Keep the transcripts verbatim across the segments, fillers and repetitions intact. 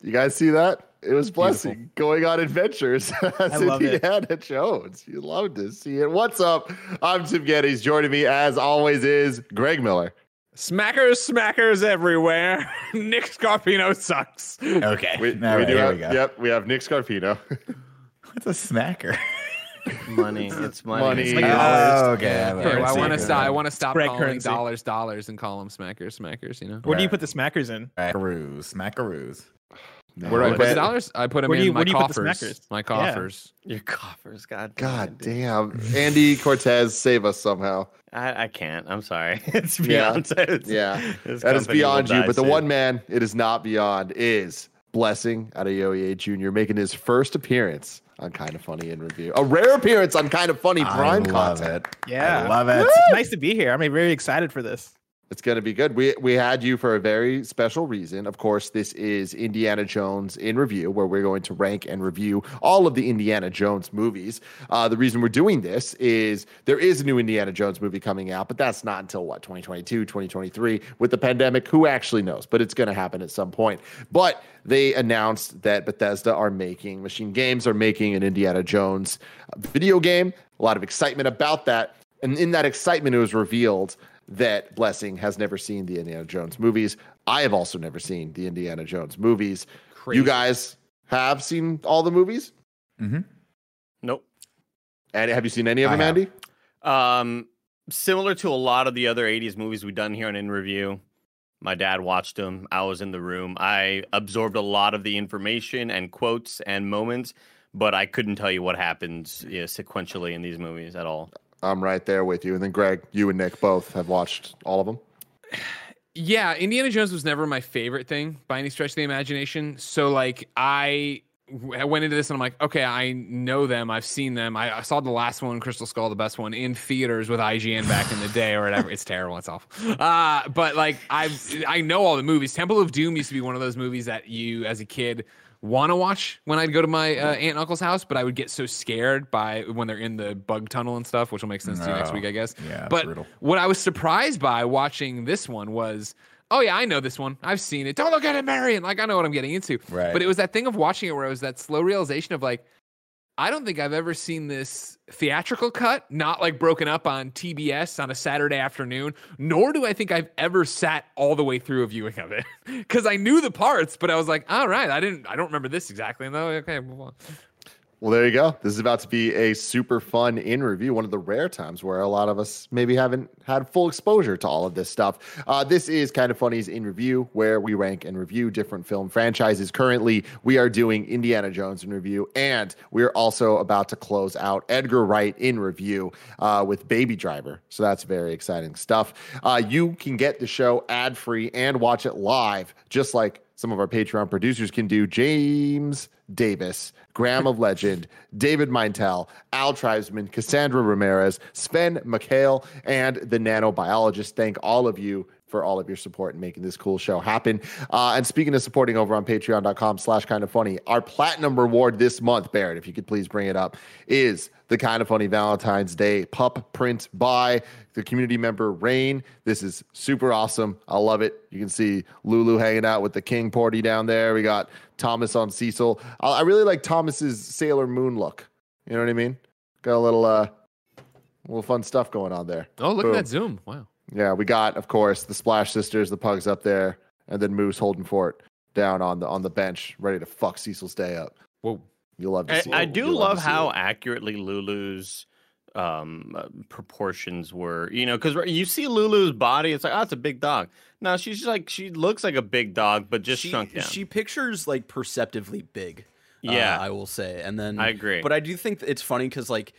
You guys see that? It was Blessing Beautiful. going on adventures as Indiana Jones. You love to see it. What's up? I'm Tim Geddes. Joining me, as always, is Greg Miller. Smackers, smackers everywhere. Nick Scarpino sucks. Okay. We, we right, do have, we go. Yep, we have Nick Scarpino. What's a smacker? Money. It's money. Money. It's like oh, okay. Yeah, well, I want to stop. I want to stop Greg calling currency. dollars dollars and call them smackers, smackers. You know. Where do you put the smackers in? Smackaroos. Smackaroos. Where do I put the dollars? I put them Where do in you- my where do you put the coffers. smackers? My coffers. Your coffers. God. God damn. it, dude. damn. Andy Cortez, save us somehow. I, I can't. I'm sorry. It's Yeah. beyond. It's, Yeah, this that is company beyond will you. die But the soon. one man it is not beyond is Blessing Adeoye Junior making his first appearance on Kind of Funny in Review. A rare appearance on Kind of Funny Prime I love content. it. Yeah. I love it. It's nice to be here. I'm very excited for this. It's going to be good. We we had you for a very special reason. Of course, this is Indiana Jones in Review, where we're going to rank and review all of the Indiana Jones movies. Uh, the reason we're doing this is there is a new Indiana Jones movie coming out, but that's not until, what, twenty twenty-two, twenty twenty-three? With the pandemic, who actually knows? But it's going to happen at some point. But they announced that Bethesda are making, Machine Games are making an Indiana Jones video game. A lot of excitement about that. And in that excitement, it was revealed that Blessing has never seen the Indiana Jones movies. I have also never seen the Indiana Jones movies. Crazy. You guys have seen all the movies? Mm-hmm. Nope. And have you seen any of I them, have. Andy? Um, similar to a lot of the other eighties movies we've done here on In Review. My dad watched them. I was in the room. I absorbed a lot of the information and quotes and moments, but I couldn't tell you what happens you know, sequentially in these movies at all. I'm right there with you. And then Greg, you and Nick both have watched all of them. Yeah, Indiana Jones was never my favorite thing by any stretch of the imagination. So, like, I I went into this and I'm like, okay, I know them. I've seen them. I, I saw the last one, Crystal Skull, the best one, in theaters with I G N back in the day or whatever. It's terrible. It's awful. Uh, but, like, I I know all the movies. Temple of Doom used to be one of those movies that you, as a kid, want to watch when I'd go to my uh, aunt and uncle's house, but I would get so scared by when they're in the bug tunnel and stuff, which will make sense to you next No. week, I guess. Yeah, but brutal. what I was surprised by watching this one was, oh yeah, I know this one. I've seen it. Don't look at it, Marion. Like, I know what I'm getting into. Right. But it was that thing of watching it where it was that slow realization of like, I don't think I've ever seen this theatrical cut, not like broken up on T B S on a Saturday afternoon, nor do I think I've ever sat all the way through a viewing of it. Because I knew the parts, but I was like, all right, I didn't, I don't remember this exactly. And though, okay, move on. Well, there you go. This is about to be a super fun in review. One of the rare times where a lot of us maybe haven't had full exposure to all of this stuff. Uh, this is Kind of Funny's in review, where we rank and review different film franchises. Currently, we are doing Indiana Jones in review, and we're also about to close out Edgar Wright in review uh, with Baby Driver. So that's very exciting stuff. Uh, you can get the show ad free and watch it live, just like some of our Patreon producers can do. James Davis, Graham of Legend, David Meintel, Al Tribesman, Cassandra Ramirez, Sven McHale, and the nanobiologist. Thank all of you for all of your support in making this cool show happen. Uh, and speaking of supporting over on patreon.com slash kind of funny, our platinum reward this month, Barrett, if you could please bring it up, is the Kind of Funny Valentine's Day pup print by the community member Rain. This is super awesome. I love it. You can see Lulu hanging out with the King Porty down there. We got Thomas on Cecil. I, I really like Thomas's Sailor Moon look. You know what I mean? Got a little, uh, little fun stuff going on there. Oh, look Boom. at that zoom. Wow. Yeah, we got, of course, the Splash Sisters, the pugs up there, and then Moose holding fort down on the on the bench, ready to fuck Cecil's day up. Whoa. You'll love to I, see I it. do You'll love to see how it. accurately Lulu's um, uh, proportions were. You know, because you see Lulu's body, it's like, oh, it's a big dog. No, she's just like, she looks like a big dog, but just she, shrunk down. She pictures like perceptively big. Yeah. uh, I will say, and then I agree. But I do think it's funny because like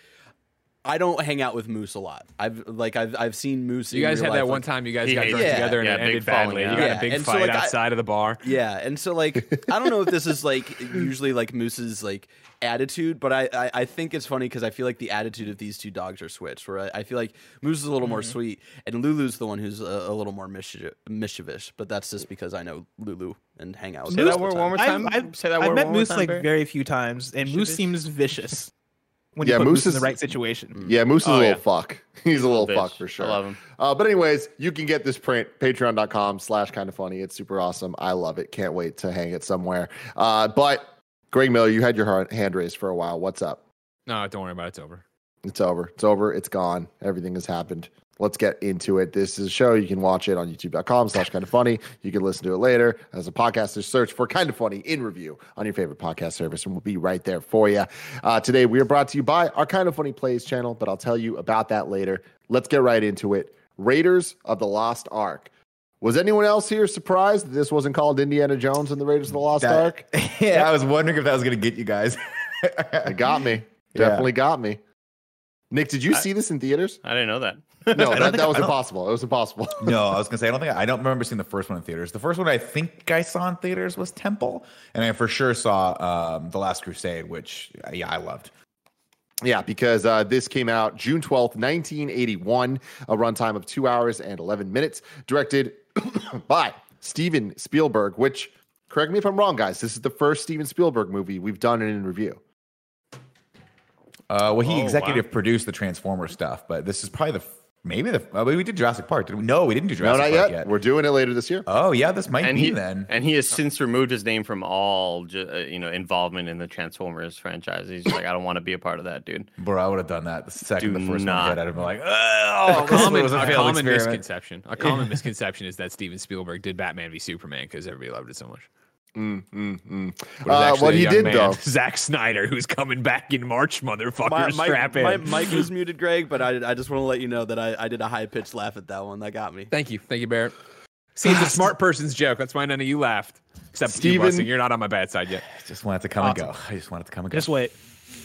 I don't hang out with Moose a lot. I've like I've I've seen Moose. You in guys real had that life, one like- time you guys He got hates drunk it. together and Yeah, it big ended falling badly. out. You got Yeah, a big and so, fight like, I- outside of the bar. Yeah, and so like I don't know if this is like usually like Moose's like attitude, but I I, I think it's funny because I feel like the attitude of these two dogs are switched. Where I, I feel like Moose is a little more sweet, and Lulu's the one who's a, a little more mischief, mischievous. But that's just because I know Lulu and hang out with Say her that all the word time. one more time. I've, I've, Say that I've word met one more Moose time, like Barry. very few times, and Moose Mischievous? seems vicious. when Yeah, you put Moose Moose in is- the right situation. Yeah, Moose is Oh, a little yeah. fuck. He's a little Bitch. fuck for sure. I love him. Uh, but anyways, you can get this print, patreon.com slash kind of funny. It's super awesome. I love it. Can't wait to hang it somewhere. Uh, but Greg Miller, you had your heart- hand raised for a while. What's up? No, don't worry about it. It's over. It's over. It's over. It's gone. Everything has happened. Let's get into it. This is a show. You can watch it on youtube.com slash kind of funny. You can listen to it later as a podcast. Just search for Kind of Funny in Review on your favorite podcast service, and we'll be right there for you. Uh, today, we are brought to you by our Kind of Funny Plays channel, but I'll tell you about that later. Let's get right into it. Raiders of the Lost Ark. Was anyone else here surprised that this wasn't called Indiana Jones and the Raiders of the Lost That- Ark? yeah, I was wondering if that was going to get you guys. It got me. Yeah. Definitely got me. Nick, did you see this in theaters? I didn't know that. No, that, think- that was I don't- impossible. It was impossible. No, I was gonna say I don't think I don't remember seeing the first one in theaters. The first one I think I saw in theaters was Temple, and I for sure saw um, The Last Crusade, which uh, yeah, I loved. Yeah, because uh, this came out June twelfth, nineteen eighty-one, a runtime of two hours and eleven minutes, directed by Steven Spielberg, which, correct me if I'm wrong, guys, this is the first Steven Spielberg movie we've done in review. Uh, well, he Oh, executive produced the Transformer stuff, but this is probably the f- maybe the uh, we did Jurassic Park. Did we? No, we didn't do No, Jurassic not Park yet. yet. We're doing it later this year. Oh yeah, this might And be he then. and he has since removed his name from all ju- uh, you know involvement in the Transformers franchise. He's like, I don't want to be a part of that, dude. Bro, I would have done that the second Do the first not. one hit. I'd have been like, a oh, common, was a a failed common experiment. misconception. A common misconception is that Steven Spielberg did Batman v Superman because everybody loved it so much. Mm, mm, mm. But it was Uh, actually what a he young did, man, though, Zack Snyder, who's coming back in March, motherfucker. My, Strap my, in. my mic was muted, Greg, but I, I just want to let you know that I, I did a high pitched laugh at that one. That got me. Thank you, thank you, Barrett. See, it's a smart person's joke. That's why none of you laughed, except you, Steven- Blessing. You're not on my bad side yet. just want it to come and go. I just want it to come and go. Just wait.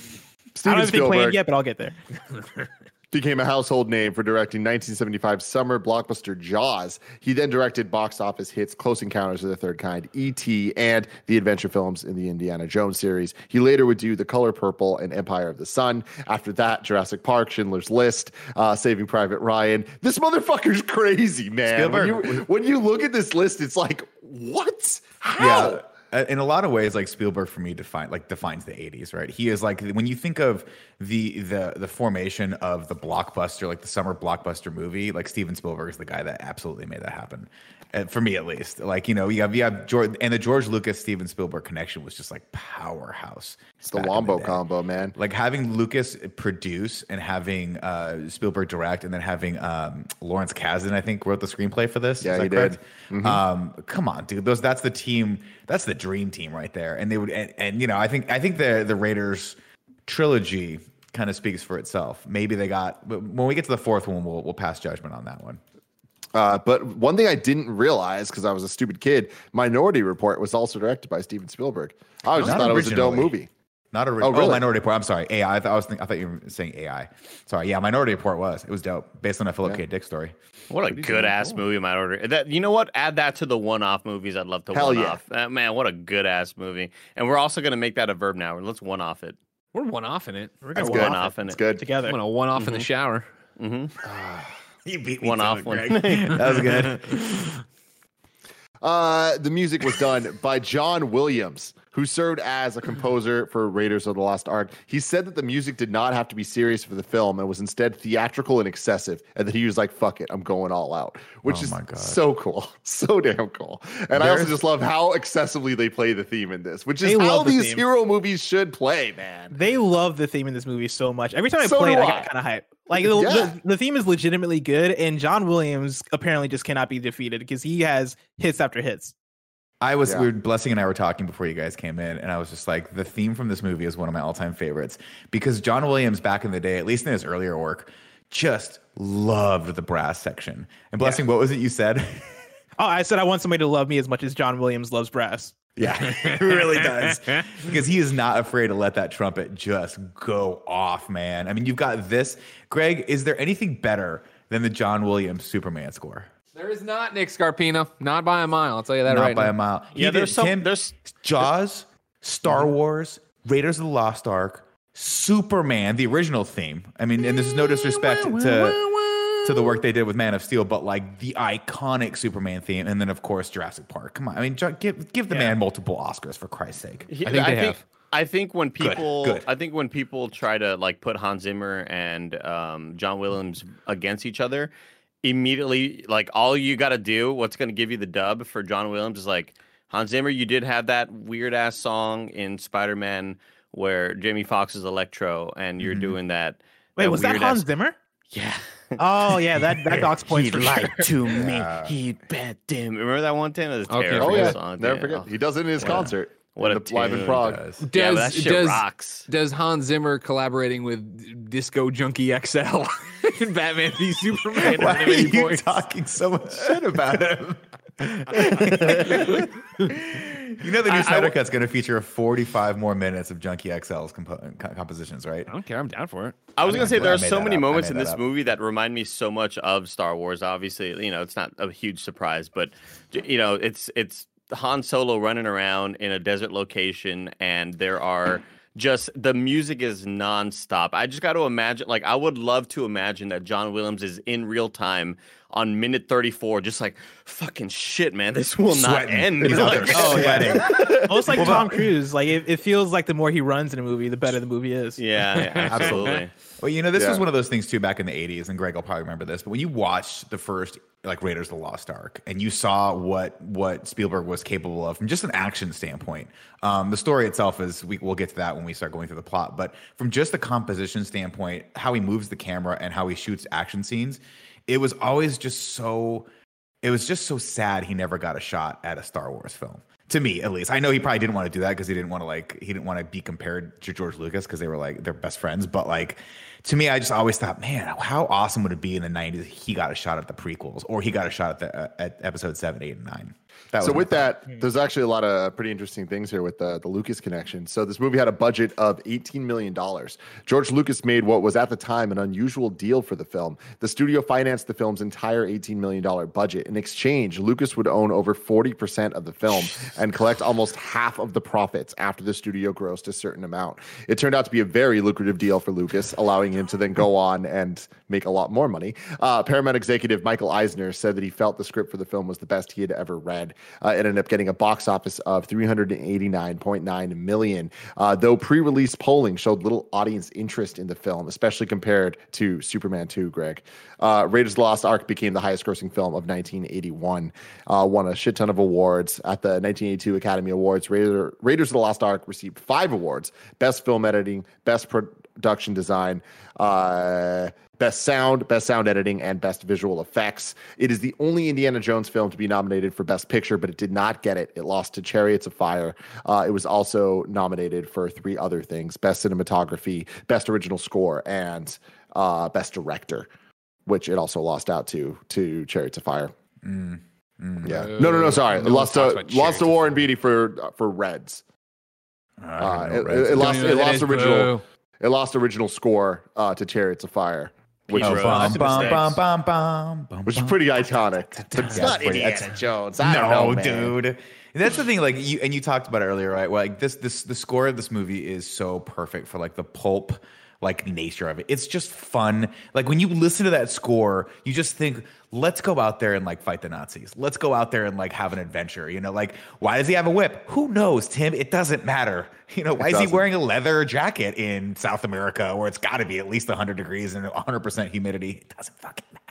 I Steven don't have anything planned Spielberg yet, but I'll get there. became a household name for directing nineteen seventy-five summer blockbuster Jaws. He then directed box office hits Close Encounters of the Third Kind, E T, and the adventure films in the Indiana Jones series. He later would do The Color Purple and Empire of the Sun. After that, Jurassic Park, Schindler's List, uh, Saving Private Ryan. This motherfucker's crazy, man. When Spielberg- you, when you look at this list, it's like, what? How? Yeah. uh, In a lot of ways, like Spielberg for me define like defines the eighties, right? He is like when you think of the the the formation of the blockbuster, like the summer blockbuster movie, like Steven Spielberg is the guy that absolutely made that happen. Uh, for me, at least, like you know, you have you have George and the George Lucas Steven Spielberg connection was just like powerhouse. It's the back in Wombo day. combo, man. Like having Lucas produce and having uh, Spielberg direct, and then having um, Lawrence Kasdan, I think, wrote the screenplay for this. Yeah, Is that he correct? did. Um, come on, dude. Those that's the team. That's the dream team right there. And they would, and, and you know, I think I think the the Raiders trilogy kind of speaks for itself. Maybe they got, but when we get to the fourth one, we'll we'll pass judgment on that one. Uh, but one thing I didn't realize because I was a stupid kid, Minority Report was also directed by Steven Spielberg. I just Not thought it was a dope originally. movie. Not original. Oh, really? Oh, Minority Report. I'm sorry, A I. I, thought, I was think, I thought you were saying A I. Sorry, yeah, Minority Report was. It was dope, based on a Philip Yeah. K. Dick story. What a good ass movie, my order. That you know what? Add that to the one-off movies. I'd love to Hell yeah. one-off. Uh, man, what a good ass movie. And we're also gonna make that a verb now. Let's one-off it. We're one off in it. We're That's gonna good. one off. One-off in It's it. good. I'm Together. gonna one off in the shower. You beat One off one. that was good. Uh, the music was done by John Williams, who served as a composer for Raiders of the Lost Ark. He said that the music did not have to be serious for the film and was instead theatrical and excessive, and that he was like, fuck it, I'm going all out, which Oh is my God. so cool. So damn cool. And I also There's- just love how excessively they play the theme in this, which is They how love the these theme. hero movies should play, man. They love the theme in this movie so much. Every time I So play it, do I I. get kind of hype. Like the, Yeah. the, the theme is legitimately good, and John Williams apparently just cannot be defeated because he has hits after hits. I was, Yeah. we were, Blessing and I were talking before you guys came in, and I was just like, the theme from this movie is one of my all time favorites because John Williams, back in the day, at least in his earlier work, just loved the brass section. And Blessing, what was it you said? Oh, I said I want somebody to love me as much as John Williams loves brass. Yeah, it really does. Because he is not afraid to let that trumpet just go off, man. I mean, you've got this. Greg, is there anything better than the John Williams Superman score? There is not Nick Scarpino. Not by a mile. I'll tell you that Not right by now. a mile. He Yeah, did there's some- him- there's- Jaws, Star Wars, Raiders of the Lost Ark, Superman, the original theme. I mean, and this is no disrespect to to the work they did with Man of Steel, but like the iconic Superman theme, and then of course Jurassic Park. Come on, I mean, ju- give give the man multiple Oscars for Christ's sake. He- I think they have. I think when people, good. I think when people try to like put Hans Zimmer and um, John Williams against each other, immediately, like all you got to do, what's going to give you the dub for John Williams is like Hans Zimmer. You did have that weird ass song in Spider-Man where Jamie Foxx is Electro, and you're mm-hmm. doing that. Wait, that was that Hans Zimmer? Yeah. Oh yeah, that that docks points he for lied sure. to Yeah. me. He bet him. Remember that one time? That was Okay. terrible. Oh yeah, song. never Yeah. forget. He does it in his What a- concert. What in a the, live in It Prague. does. Does, Yeah, but that shit does, rocks. does Hans Zimmer collaborating with Disco Junkie X L in Batman v Superman? Why have are any you points? talking so much shit about him? You know the new I- I Snyder w- Cut's going to feature forty-five more minutes of Junkie X L's compo- co- compositions, right? I don't care. I'm down for it. I was I gonna say made there are that so many up. I moments made in that this up. movie that remind me so much of Star Wars. Obviously, you know, it's not a huge surprise, but you know, it's it's Han Solo running around in a desert location, and there are just the music is nonstop. I just got to imagine, like, I would love to imagine that John Williams is in real time on minute thirty-four, just like fucking shit, man. This will not Sweating. end. He's out Like, there Oh, yeah. sweating. Almost like Well, Tom but- Cruise. Like it, it feels like the more he runs in a movie, the better the movie is. yeah, yeah, absolutely. Well, you know, this Yeah. was one of those things too back in the eighties, and Greg will probably remember this. But when you watched the first like Raiders of the Lost Ark, and you saw what what Spielberg was capable of from just an action standpoint, um, the story itself is we, we'll get to that when we start going through the plot. But from just the composition standpoint, how he moves the camera and how he shoots action scenes, it was always just so. It was just so sad he never got a shot at a Star Wars film. To me, at least. I know he probably didn't want to do that because he didn't want to like he didn't want to be compared to George Lucas because they were like they're best friends. But like to me, I just always thought, man, how awesome would it be in the nineties? He got a shot at the prequels, or he got a shot at the uh, at episode seven, eight, and nine. That So was with my that, there's actually a lot of pretty interesting things here with the, the Lucas connection. So this movie had a budget of eighteen million dollars. George Lucas made what was at the time an unusual deal for the film. The studio financed the film's entire eighteen million dollars budget. In exchange, Lucas would own over forty percent of the film and collect almost half of the profits after the studio grossed a certain amount. It turned out to be a very lucrative deal for Lucas, allowing him to then go on and make a lot more money. Uh, Paramount executive Michael Eisner said that he felt the script for the film was the best he had ever read. Uh, it ended up getting a box office of three hundred eighty-nine point nine million, uh, though pre-release polling showed little audience interest in the film, especially compared to Superman two, Greg. Uh, Raiders of the Lost Ark became the highest grossing film of nineteen eighty-one, uh, won a shit ton of awards. At the nineteen eighty-two Academy Awards, Raider, Raiders of the Lost Ark received five awards: Best Film Editing, Best Production Design, uh, Best Sound, Best Sound Editing, and Best Visual Effects. It is the only Indiana Jones film to be nominated for Best Picture, but it did not get it. It lost to Chariots of Fire. Uh, it was also nominated for three other things: Best Cinematography, Best Original Score, and uh, Best Director, which it also lost out to to Chariots of Fire. Mm, mm. Yeah. No, no, no. Sorry. No It one lost talks to about lost to Chariots of Warren Fire. Beatty for for Reds. I Uh, don't know, it, Reds. it, it lost. Don't even It know what that lost is, original. boo. It lost original score uh, to Chariots of Fire, which Oh, Rose. bum, That's a bum, mistake. bum, bum, bum, bum, which is bum. pretty iconic. But it's Yeah, not it's pretty- Indiana it's- Jones. I don't no, know, man. dude. And that's the thing, like you and you talked about it earlier, right? Well, like this, this, the score of this movie is so perfect for like the pulp, like nature of it. It's just fun. Like when you listen to that score, you just think, let's go out there and like fight the Nazis. Let's go out there and like have an adventure. You know, like why does he have a whip? Who knows, Tim? It doesn't matter. You know, why is he doesn't. wearing a leather jacket in South America where it's got to be at least one hundred degrees and one hundred percent humidity? It doesn't fucking matter.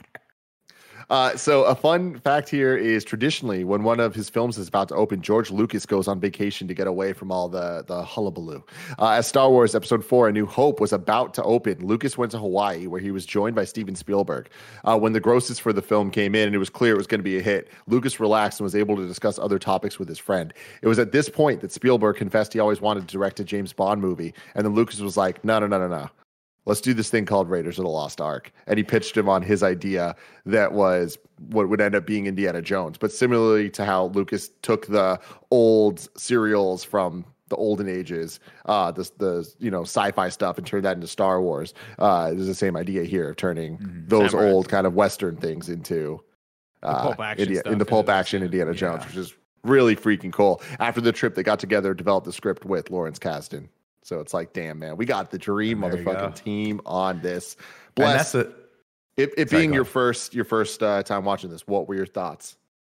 Uh, so a fun fact here is traditionally when one of his films is about to open, George Lucas goes on vacation to get away from all the, the hullabaloo. Uh, as Star Wars Episode four, A New Hope was about to open, Lucas went to Hawaii where he was joined by Steven Spielberg. Uh, when the grosses for the film came in and it was clear it was going to be a hit, Lucas relaxed and was able to discuss other topics with his friend. It was at this point that Spielberg confessed he always wanted to direct a James Bond movie. And then Lucas was like, no, no, no, no, no. Let's do this thing called Raiders of the Lost Ark. And he pitched him on his idea that was what would end up being Indiana Jones. But similarly to how Lucas took the old serials from the olden ages, uh, the, the you know sci-fi stuff, and turned that into Star Wars. Uh, there's the same idea here of turning Mm-hmm. those Samurai. old kind of Western things into uh, pulp action India, stuff into pulp is- action Indiana yeah. Jones, which is really freaking cool. After the trip, they got together, developed the script with Lawrence Kasdan. So it's like, damn, man, we got the dream There you go. motherfucking team on this. And Bless. that's a It, it Sorry, being go your on. first your first uh, time watching this, what were your thoughts?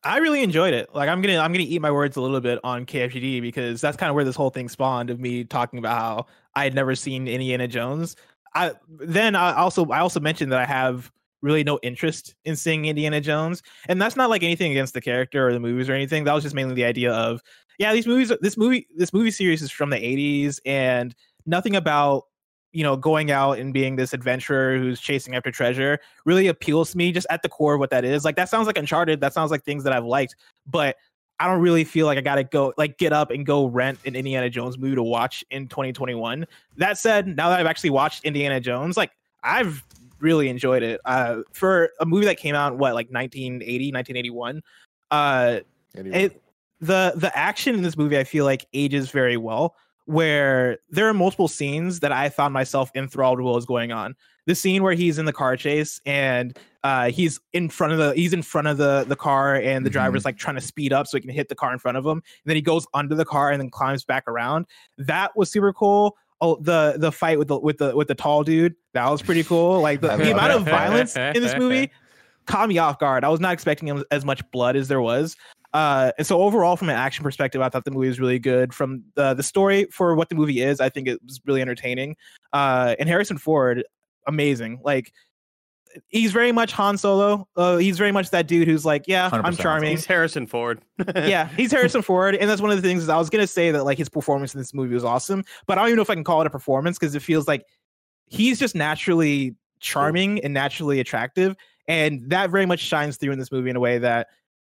I really enjoyed it. Like I'm gonna I'm gonna eat my words a little bit on K F G D because that's kind of where this whole thing spawned of me talking about how I had never seen Indiana Jones. I then I also I also mentioned that I have really no interest in seeing Indiana Jones, and that's not like anything against the character or the movies or anything. That was just mainly the idea of yeah, these movies this movie this movie series is from the eighties and nothing about you know, going out and being this adventurer who's chasing after treasure really appeals to me just at the core of what that is. Like, that sounds like Uncharted. That sounds like things that I've liked, but I don't really feel like I got to go, like, get up and go rent an Indiana Jones movie to watch in twenty twenty-one. That said, now that I've actually watched Indiana Jones, like, I've really enjoyed it. Uh, for a movie that came out, what, like nineteen eighty, nineteen eighty-one? Uh, it, the, the action in this movie, I feel like ages very well, where there are multiple scenes that I found myself enthralled with what was going on. The scene where he's in the car chase and uh, he's in front of the he's in front of the the car and the mm-hmm. driver's like trying to speed up so he can hit the car in front of him. And then he goes under the car and then climbs back around. That was super cool. Oh, the the fight with the with the with the tall dude, that was pretty cool. Like the, the amount of violence in this movie caught me off guard. I was not expecting as much blood as there was. Uh, and so overall, from an action perspective, I thought the movie was really good. From the the story for what the movie is, I think it was really entertaining. Uh, and Harrison Ford, amazing. Like, he's very much Han Solo. Uh, he's very much that dude who's like, yeah, one hundred percent I'm charming. He's Harrison Ford. Yeah, he's Harrison Ford. And that's one of the things is I was going to say that like his performance in this movie was awesome, but I don't even know if I can call it a performance because it feels like he's just naturally charming and naturally attractive. And that very much shines through in this movie in a way that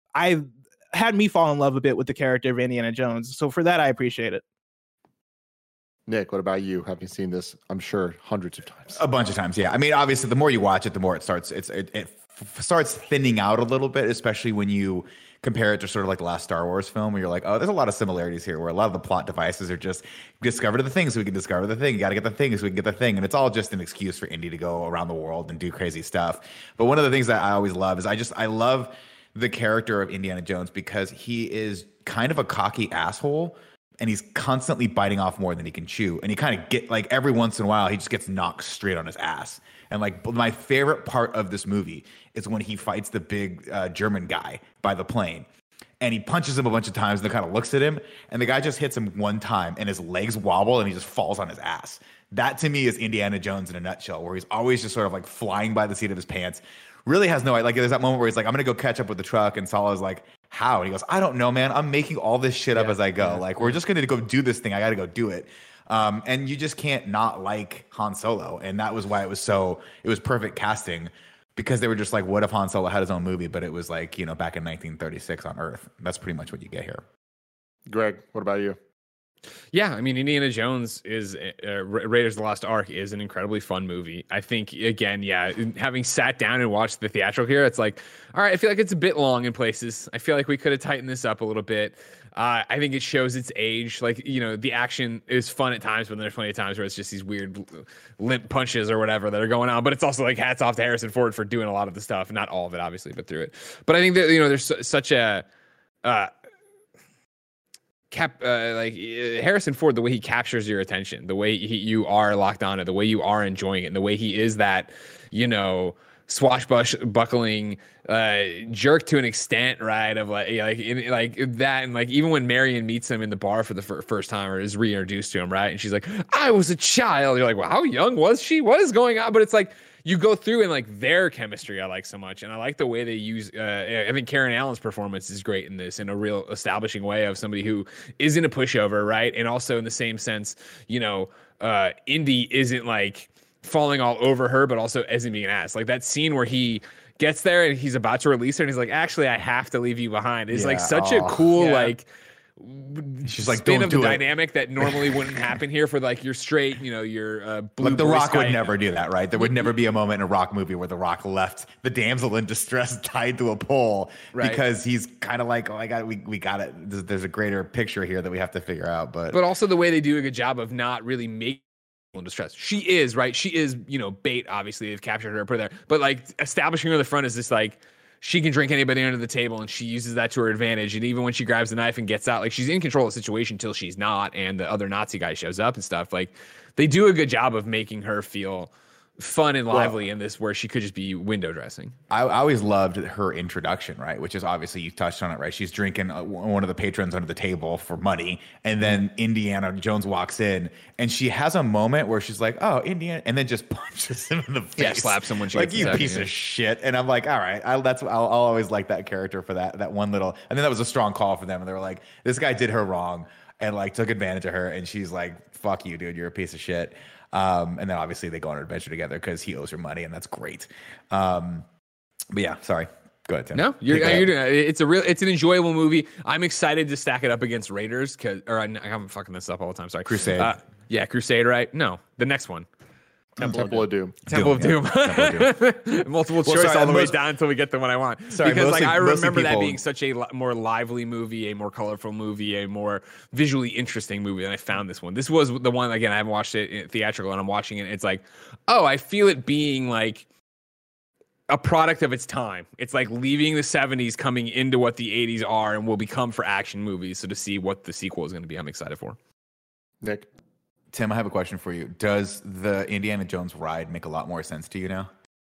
I had me fall in love a bit with the character of Indiana Jones. So for that, I appreciate it. Nick, what about you? Having seen this, I'm sure hundreds of times. A bunch of times, yeah. I mean, obviously, the more you watch it, the more it starts. It's it, it f- starts thinning out a little bit, especially when you compare it to sort of like the last Star Wars film, where you're like, oh, there's a lot of similarities here, where a lot of the plot devices are just discover the thing so we can discover the thing. You got to get the thing so we can get the thing, and it's all just an excuse for Indy to go around the world and do crazy stuff. But one of the things that I always love is I just I love the character of Indiana Jones because he is kind of a cocky asshole and he's constantly biting off more than he can chew. And he kind of get like every once in a while, he just gets knocked straight on his ass. And like my favorite part of this movie is when he fights the big uh, German guy by the plane and he punches him a bunch of times and then kind of looks at him and the guy just hits him one time and his legs wobble and he just falls on his ass. That to me is Indiana Jones in a nutshell, where he's always just sort of like flying by the seat of his pants. Really has no, like, there's that moment where he's like, I'm going to go catch up with the truck. And Salah's like, how? And he goes, I don't know, man. I'm making all this shit up yeah, as I go. Yeah. Like, we're just going to go do this thing. I got to go do it. Um, and you just can't not like Han Solo. And that was why it was so, it was perfect casting because they were just like, what if Han Solo had his own movie? But it was like, you know, back in nineteen thirty-six on Earth. That's pretty much what you get here. Greg, what about you? Yeah, I mean, Indiana Jones is uh, Raiders of the Lost Ark is an incredibly fun movie. I think, again, yeah, having sat down and watched the theatrical here, it's like, all right, I feel like it's a bit long in places. I feel like we could have tightened this up a little bit. Uh, I think it shows its age. Like, you know, the action is fun at times, but there's plenty of times where it's just these weird limp punches or whatever that are going on. But it's also like hats off to Harrison Ford for doing a lot of the stuff. Not all of it, obviously, but through it. But I think that, you know, there's su- such a... Uh, Cap uh, like uh, Harrison Ford, the way he captures your attention, the way he, you are locked on it, the way you are enjoying it, and the way he is that, you know, swashbuckling uh, jerk to an extent, right? Of like, like, in, like that, and like even when Marion meets him in the bar for the fir- first time or is reintroduced to him, right? And she's like, "I was a child." You're like, "Well, how young was she? What is going on?" But it's like, you go through and like their chemistry I like so much. And I like the way they use, uh, I think Karen Allen's performance is great in this, in a real establishing way of somebody who isn't a pushover, right? And also in the same sense, you know, uh, Indy isn't like falling all over her, but also isn't being an ass. Like that scene where he gets there and he's about to release her and he's like, actually, I have to leave you behind. It's yeah, like such oh, a cool, yeah. like, she's like, spin don't of do the it. dynamic that normally wouldn't happen here for like your straight, you know, your uh, blue like the Boy Rock Scout. would never do that, right? There would never be a moment in a Rock movie where the Rock left the damsel in distress tied to a pole right. because he's kind of like, oh, I got, we we got it. There's, there's a greater picture here that we have to figure out, but but also the way they do a good job of not really making in distress. She is right. She is, you know, bait. Obviously, they've captured her, put her there, but like establishing her in the front is this like. She can drink anybody under the table, and she uses that to her advantage. And even when she grabs the knife and gets out, like she's in control of the situation till she's not, and the other Nazi guy shows up and stuff. Like they do a good job of making her feel fun and lively in this where she could just be window dressing. I, I always loved her introduction, right? Which is obviously, you touched on it, right? She's drinking uh, one of the patrons under the table for money. And then Indiana Jones walks in and she has a moment where she's like, oh, Indiana, and then just punches him in the face. Yeah, slaps him when she like, gets you the piece second, of yeah. shit. And I'm like, all right, I, that's, I'll, I'll always like that character for that, that one little, and then that was a strong call for them. And they were like, this guy did her wrong and like took advantage of her. And she's like, fuck you, dude, you're a piece of shit. Um, and then obviously they go on an adventure together because he owes her money, and that's great. Um, but yeah, sorry. Go ahead, Tim. No, you're, Go ahead. you're doing it. It's a real, it's an enjoyable movie. I'm excited to stack it up against Raiders because, or I, I'm fucking this up all the time. Sorry, Crusade. Uh, yeah, Crusade. Right? No, the next one. Temple, Temple of Doom. Temple Doom, of yeah. Doom. Temple of Doom. Multiple Well, choice sorry, all the way most- down until we get the one I want. Sorry, because mostly- like I mostly remember that people- being such a li- more lively movie, a more colorful movie, a more visually interesting movie. And I found this one. This was the one, again, I haven't watched it in theatrical and I'm watching it. And it's like, oh, I feel it being like a product of its time. It's like leaving the seventies, coming into what the eighties are and will become for action movies. So to see what the sequel is going to be, I'm excited for. Nick. Tim, I have a question for you. Does the Indiana Jones ride make a lot more sense to you now?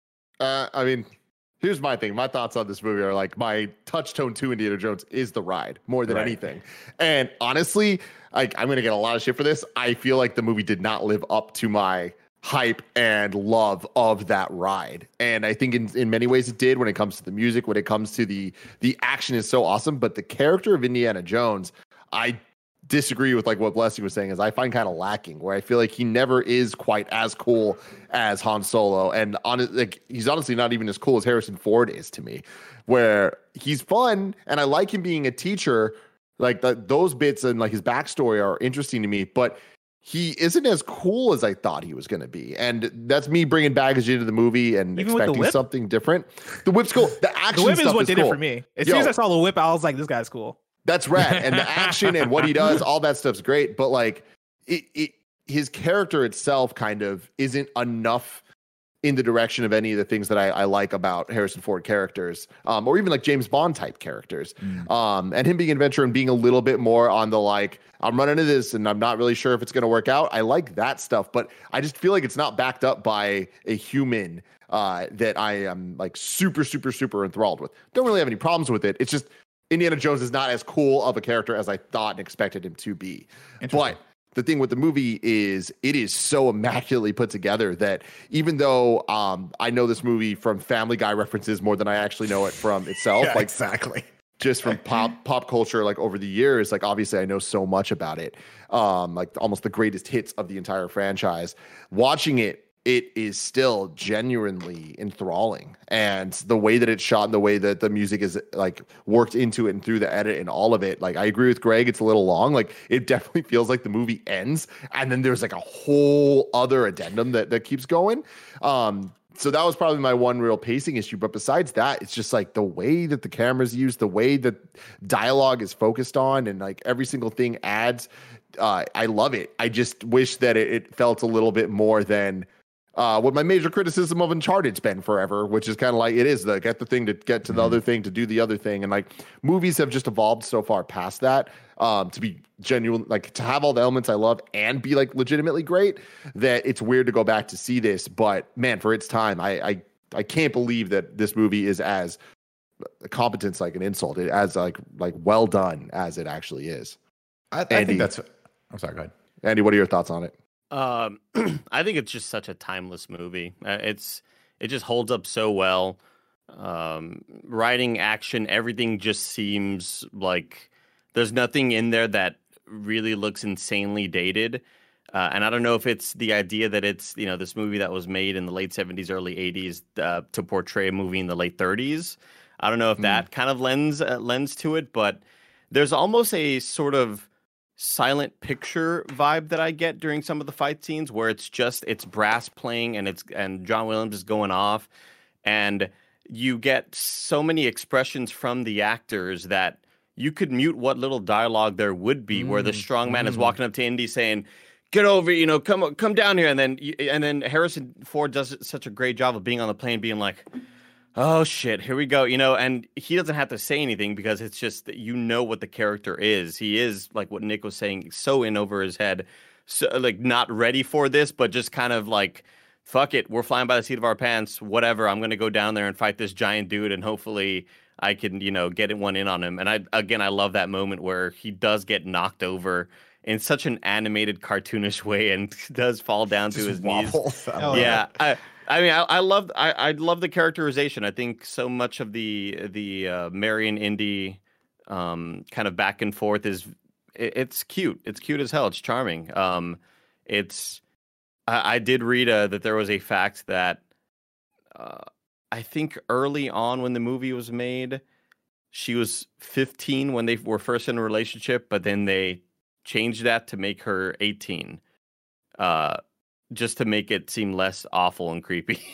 Uh, I mean, here's my thing. My thoughts on this movie are like my touchstone to Indiana Jones is the ride more than Right. anything. And honestly, like I'm gonna get a lot of shit for this. I feel like the movie did not live up to my hype and love of that ride. And I think in, in many ways it did when it comes to the music, when it comes to the the action is so awesome. But the character of Indiana Jones, I disagree with like what Blessing was saying, is I find kind of lacking, where I feel like he never is quite as cool as Han Solo, and on like he's honestly not even as cool as Harrison Ford is to me, where he's fun and I like him being a teacher, like the, those bits and like his backstory are interesting to me, but he isn't as cool as I thought he was going to be, and that's me bringing baggage into the movie and Even with the expecting whip? something different. The whip's cool. The action The whip stuff is what did cool. it for me. As Yo. soon as I saw the whip, I was like, this guy's cool. That's rad. And the action and what he does, all that stuff's great. But like it, it his character itself kind of isn't enough in the direction of any of the things that I, I like about Harrison Ford characters, um, or even like James Bond type characters. Mm. Um, and him being an adventurer and being a little bit more on the like, I'm running into this and I'm not really sure if it's going to work out. I like that stuff, but I just feel like it's not backed up by a human uh, that I am like super, super, super enthralled with. Don't really have any problems with it. It's just Indiana Jones is not as cool of a character as I thought and expected him to be. But the thing with the movie is it is so immaculately put together that even though um, I know this movie from Family Guy references more than I actually know it from itself, Yeah, like exactly. just from pop pop culture, like over the years, like obviously I know so much about it, um, like almost the greatest hits of the entire franchise. Watching it, it is still genuinely enthralling, and the way that it's shot and the way that the music is like worked into it and through the edit and all of it, like I agree with Greg, it's a little long. Like it definitely feels like the movie ends and then there's like a whole other addendum that that keeps going. Um, so that was probably my one real pacing issue. But besides that, it's just like the way that the camera's used, the way that dialogue is focused on, and like every single thing adds. Uh, I love it. I just wish that it, it felt a little bit more than uh, what my major criticism of Uncharted's been forever, which is kind of like it is the get the thing to get to the Mhm. other thing to do the other thing. And like movies have just evolved so far past that um, to be genuine, like to have all the elements I love and be like legitimately great, that it's weird to go back to see this. But man, for its time, I I, I can't believe that this movie is as competence like an insult, it as like like well done as it actually is. I, I Andy. think that's. I'm sorry. Go ahead. Andy, what are your thoughts on it? Um, I think it's just such a timeless movie. Uh, it's it just holds up so well. Um, writing, action, everything just seems like there's nothing in there that really looks insanely dated. Uh, and I don't know if it's the idea that it's, you know, this movie that was made in the late seventies, early eighties uh, to portray a movie in the late thirties. I don't know if that kind of lends uh, lends to it, but there's almost a sort of silent picture vibe that I get during some of the fight scenes where it's just it's brass playing and it's and John Williams is going off, and you get so many expressions from the actors that you could mute what little dialogue there would be, mm, where the strong man mm. is walking up to Indy saying, "Get over, you know, come come down here," and then and then Harrison Ford does such a great job of being on the plane, being like, "Oh shit, here we go," you know, and he doesn't have to say anything because it's just that you know what the character is. He is, like what Nick was saying, so in over his head, so like not ready for this, but just kind of like fuck it, we're flying by the seat of our pants. Whatever, I'm gonna go down there and fight this giant dude, and hopefully I can, you know, get one in on him. And I again, I love that moment where he does get knocked over in such an animated, cartoonish way, and does fall down to his knees. Oh, Yeah, I, I mean, I, I love, I, I love the characterization. I think so much of the the uh, Marion Indy um, kind of back and forth is, it, it's cute. It's cute as hell. It's charming. Um, it's, I, I did read uh, that there was a fact that uh, I think early on when the movie was made, she was fifteen when they were first in a relationship, but then they changed that to make her eighteen, uh, just to make it seem less awful and creepy.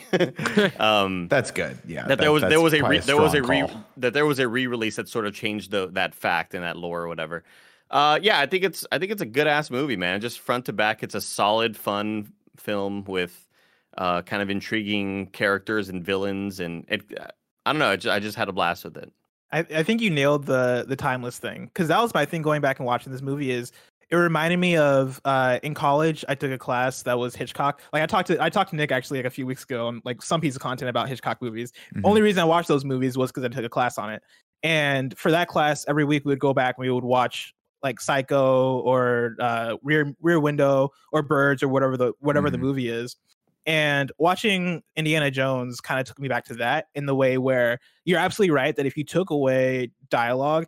um, That's good. Yeah. that there was there was a re, there was a re, call. that there was a re-release that sort of changed the that fact and that lore or whatever. Uh, yeah, I think it's I think it's a good ass movie, man. Just front to back, it's a solid, fun film with uh, kind of intriguing characters and villains, and it. I don't know. I just, I just had a blast with it. I, I think you nailed the the timeless thing, because that was my thing going back and watching this movie. Is it reminded me of uh, in college I took a class that was Hitchcock. Like I talked to I talked to Nick actually like a few weeks ago on like some piece of content about Hitchcock movies. Mhm. Only reason I watched those movies was because I took a class on it. And for that class, every week we would go back and we would watch like Psycho or uh, Rear Rear Window or Birds or whatever the whatever the Mhm. movie is. And watching Indiana Jones kind of took me back to that in the way where you're absolutely right that if you took away dialogue,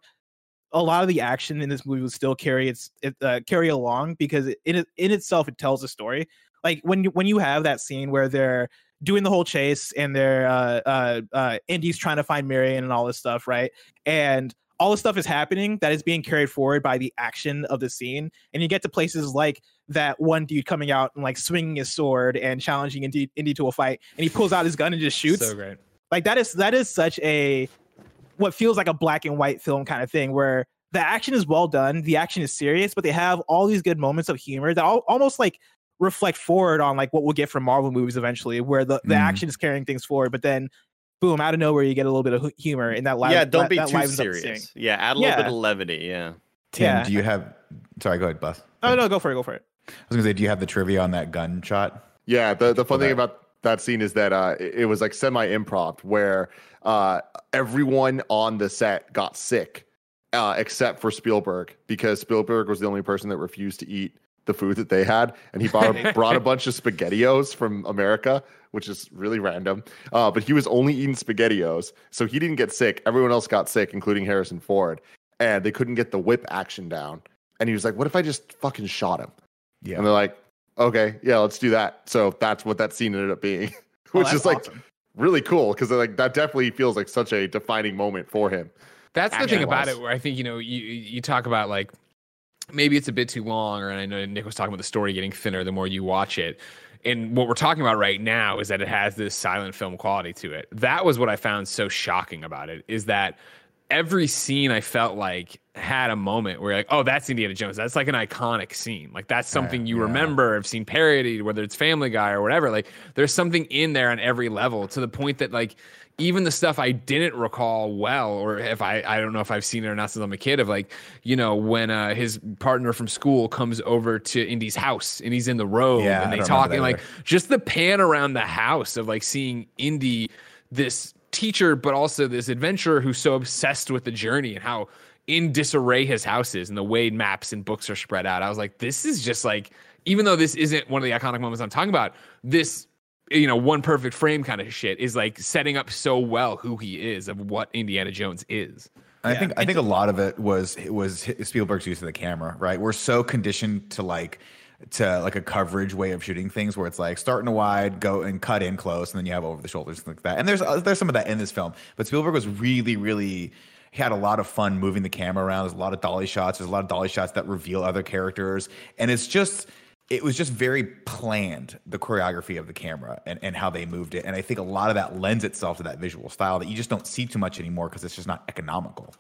a lot of the action in this movie would still carry its it, uh, carry along, because it, in in itself it tells a story. Like when you when you have that scene where they're doing the whole chase and they're uh, uh, uh, Indy's trying to find Marion and all this stuff, right? And all this stuff is happening that is being carried forward by the action of the scene, and you get to places like that one dude coming out and like swinging his sword and challenging Indy, Indy to a fight, and he pulls out his gun and just shoots. So great. Like that is that is such a what feels like a black and white film kind of thing, where the action is well done, the action is serious, but they have all these good moments of humor that all, almost like reflect forward on like what we'll get from Marvel movies eventually, where the, the Mm. action is carrying things forward, but then boom, out of nowhere you get a little bit of hu- humor in that live. yeah, don't that, be that too livens up the scene. serious. Yeah, add a little bit Yeah. of levity. Yeah. Tim, Yeah. do you have? Sorry, go ahead, Bus. Oh no, go for it, go for it. I was gonna say, do you have the trivia on that gunshot? Yeah, the, the fun Okay. thing about that scene is that uh, it, it was like semi-improv, where uh, everyone on the set got sick uh, except for Spielberg, because Spielberg was the only person that refused to eat the food that they had, and he brought a, brought a bunch of SpaghettiOs from America, which is really random. Uh, but he was only eating SpaghettiOs, so he didn't get sick. Everyone else got sick, including Harrison Ford, and they couldn't get the whip action down. And he was like, "What if I just fucking shot him?" Yeah. And they're like, okay, yeah, let's do that. So that's what that scene ended up being, Oh, which that's is like awesome. really cool, because like that definitely feels like such a defining moment for him. That's the thing about action-wise. it, where I think, you know, you you talk about like maybe it's a bit too long, or and I know Nick was talking about the story getting thinner the more you watch it. And what we're talking about right now is that it has this silent film quality to it. That was what I found so shocking about it, is that every scene I felt like had a moment where you're like, oh, that's Indiana Jones. That's like an iconic scene. Like that's something you yeah. remember. I've seen parodied, whether it's Family Guy or whatever. Like there's something in there on every level, to the point that like even the stuff I didn't recall well, or if I, I don't know if I've seen it or not since I'm a kid, of like, you know, when uh, his partner from school comes over to Indy's house and he's in the robe Yeah, and I they don't talk, remember and that like just the pan around the house of like seeing Indy, this teacher, but also this adventurer who's so obsessed with the journey, and how in disarray his house is and the way maps and books are spread out. I was like, this is just like, even though this isn't one of the iconic moments I'm talking about, this, you know, one perfect frame kind of shit is like setting up so well who he is, of what Indiana Jones is. I think I think a lot of it was it was Spielberg's use of the camera, right? We're so conditioned to like to like a coverage way of shooting things, where it's like start in a wide, go and cut in close, and then you have over the shoulders and like that. And there's uh, there's some of that in this film, but Spielberg was really really he had a lot of fun moving the camera around. There's a lot of dolly shots. There's a lot of dolly shots that reveal other characters, and it's just it was just very planned, the choreography of the camera and, and how they moved it. And I think a lot of that lends itself to that visual style that you just don't see too much anymore, because it's just not economical.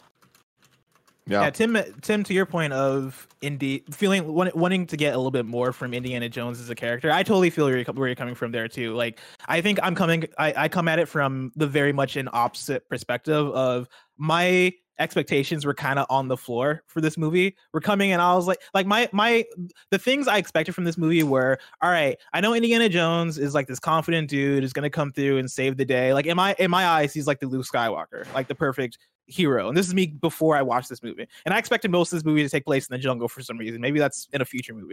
Yeah, Yeah, Tim. Tim, to your point of Indy feeling want- wanting to get a little bit more from Indiana Jones as a character, I totally feel where you're, where you're coming from there too. Like, I think I'm coming. I, I come at it from the very much an opposite perspective of my expectations were kind of on the floor for this movie. We're coming and I was like, like my my the things I expected from this movie were, all right, I know Indiana Jones is like this confident dude is gonna come through and save the day. Like in my in my eyes, he's like the Luke Skywalker, like the perfect hero. And this is me before I watched this movie. And I expected most of this movie to take place in the jungle for some reason. Maybe that's in a future movie.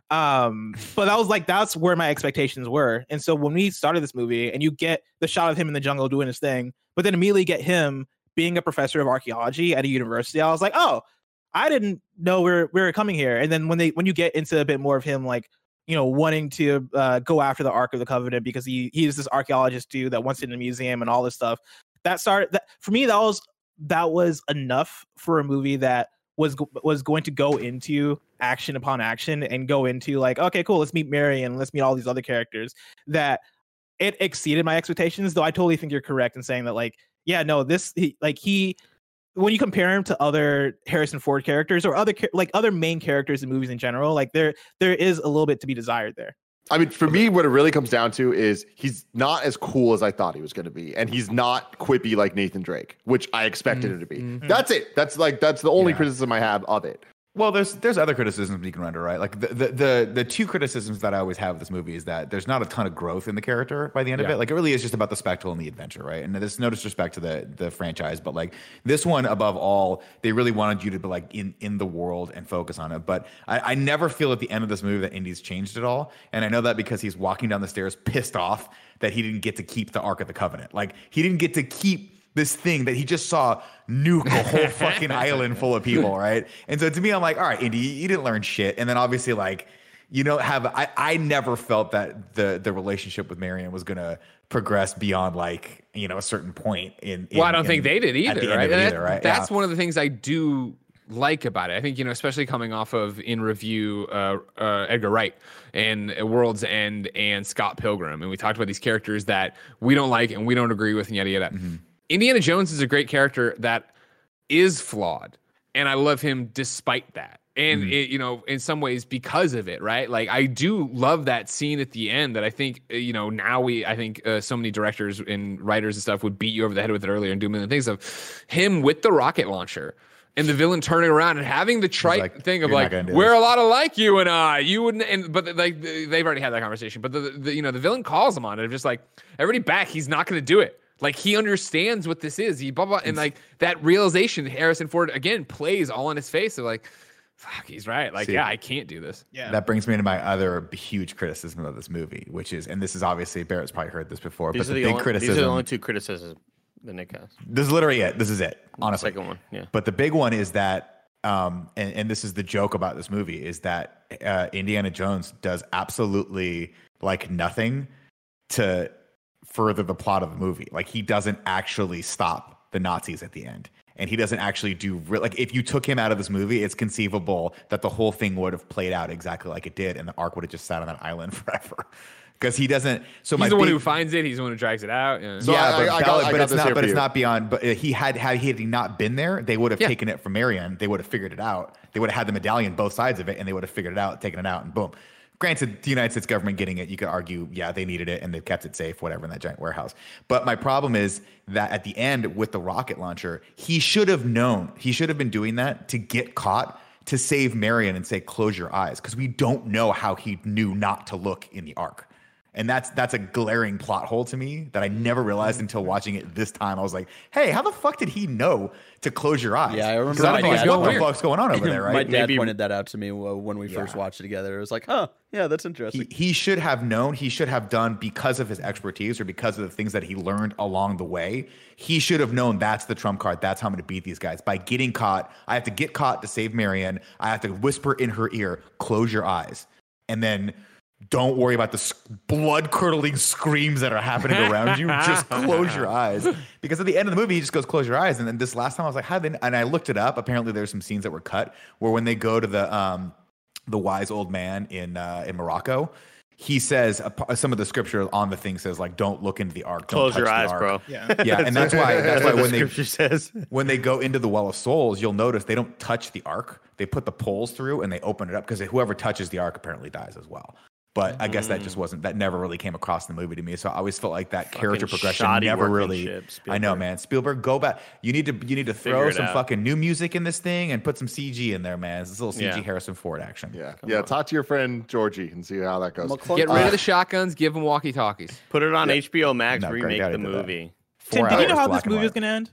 Um, but that was like that's where my expectations were. And so when we started this movie and you get the shot of him in the jungle doing his thing, but then immediately get him being a professor of archaeology at a university, I was like, oh, I didn't know we we're, we were coming here. And then when they when you get into a bit more of him, like, you know, wanting to uh, go after the Ark of the Covenant because he he's this archaeologist dude that wants it in a museum and all this stuff. That started that for me. That was that was enough for a movie that was was going to go into action upon action and go into like, okay, cool, let's meet Marion, let's meet all these other characters. That it exceeded my expectations. Though I totally think you're correct in saying that, like, yeah, no, this he, like he. When you compare him to other Harrison Ford characters or other like other main characters in movies in general, like there there is a little bit to be desired there. I mean, for me, what it really comes down to is he's not as cool as I thought he was going to be, and he's not quippy like Nathan Drake, which I expected Mm-hmm. him to be. Mm-hmm. That's it. That's like that's the only Yeah. criticism I have of it. Well, there's there's other criticisms you can render, right? Like the, the the the two criticisms that I always have of this movie is that there's not a ton of growth in the character by the end of Yeah. it. Like it really is just about the spectacle and the adventure, right? And there's no disrespect to the the franchise, but like this one above all, they really wanted you to be like in in the world and focus on it. But I, I never feel at the end of this movie that Indy's changed at all, and I know that because he's walking down the stairs pissed off that he didn't get to keep the Ark of the Covenant. Like he didn't get to keep this thing that he just saw nuke a whole fucking island full of people, right? And so to me, I'm like, all right, Indy, you didn't learn shit. And then obviously, like, you don't have. I, I never felt that the the relationship with Marion was gonna progress beyond like you know a certain point. In, in Well, I don't in- think they did at the either, end right? of it And either, that- right? That's Yeah. one of the things I do like about it. I think, you know, especially coming off of in review uh, uh, Edgar Wright and uh, World's End and Scott Pilgrim, and we talked about these characters that we don't like and we don't agree with, and yada yada. Mm-hmm. Indiana Jones is a great character that is flawed, and I love him despite that. And Mm-hmm. it, you know, in some ways, because of it, right? Like I do love that scene at the end. That I think, uh, you know, now we, I think, uh, so many directors and writers and stuff would beat you over the head with it earlier and do a million things of him with the rocket launcher and the villain turning around and having the trite like, thing of "You're not like, gonna do we're this." a lot alike, you and I. You wouldn't, and but like they've already had that conversation. But the, the you know, the villain calls him on it, of just like everybody back. He's not going to do it. Like he understands what this is. He blah blah, and like that realization, Harrison Ford again plays all in his face of like, fuck, he's right. Like, See. yeah, I can't do this. Yeah. That brings me to my other huge criticism of this movie, which is, and this is obviously Barrett's probably heard this before, These but are the the big only, criticism. These are the only two criticisms that Nick has. This is literally it. This is it. Honestly, Second one, yeah. But the big one is that, um, and, and this is the joke about this movie, is that uh, Indiana Jones does absolutely like nothing to further the plot of the movie. Like he doesn't actually stop the Nazis at the end. And he doesn't actually do re- like if you took him out of this movie, it's conceivable that the whole thing would have played out exactly like it did, and the Ark would have just sat on that island forever. Because he doesn't. So He's my the one big- who finds it. He's the one who drags it out. Yeah. So yeah, I- but, I got- Bell- I but got it's this not. here But for it's you. not beyond. But he had had he had he not been there, they would have Yeah. taken it from Marion. They would have figured it out. They would have had the medallion, both sides of it, and they would have figured it out, taken it out, and boom. Granted, the United States government getting it, you could argue, yeah, they needed it and they kept it safe, whatever, in that giant warehouse. But my problem is that at the end with the rocket launcher, he should have known. He should have been doing that to get caught, to save Marion and say, close your eyes, because we don't know how he knew not to look in the Ark. And that's that's a glaring plot hole to me that I never realized until watching it this time. I was like, hey, how the fuck did he know to close your eyes? Yeah, I remember 'Cause I my don't know dad what the pointed- fuck's going on over there, right? My dad Maybe- pointed that out to me uh, when we first Yeah. watched it together. It was like, huh, yeah, that's interesting. He, he should have known, he should have done because of his expertise or because of the things that he learned along the way. He should have known that's the trump card. That's how I'm going to beat these guys. By getting caught, I have to get caught to save Marion. I have to whisper in her ear, close your eyes. And then don't worry about the blood curdling screams that are happening around you. Just close your eyes. Because at the end of the movie, he just goes, close your eyes. And then this last time I was like, how did they, and I looked it up. Apparently there's some scenes that were cut where when they go to the, um, the wise old man in, uh, in Morocco, he says uh, some of the scripture on the thing says like, don't look into the Ark. Don't Close touch your the eyes, Ark. bro. Yeah. Yeah. And that's why, that's why the when they, scripture says. when they go into the Well of Souls, you'll notice they don't touch the Ark. They put the poles through and they open it up because whoever touches the Ark apparently dies as well. But I guess that Mm. just wasn't that never really came across in the movie to me. So I always felt like that Fucking character progression shoddy never really. workmanship, I know, Spielberg. man. Spielberg, go back. You need to you need to Figure throw it some out. fucking new music in this thing and put some C G in there, man. It's this little C G Yeah. Harrison Ford action. Yeah, Come yeah. on. Talk to your friend Georgie and see how that goes. McClung- Get rid Uh, of the shotguns. Give them walkie talkies. Put it on Yeah. H B O Max. No, Greg, remake I the did that. movie. Tim, Four did you know hours, how black this and movie was white. gonna end?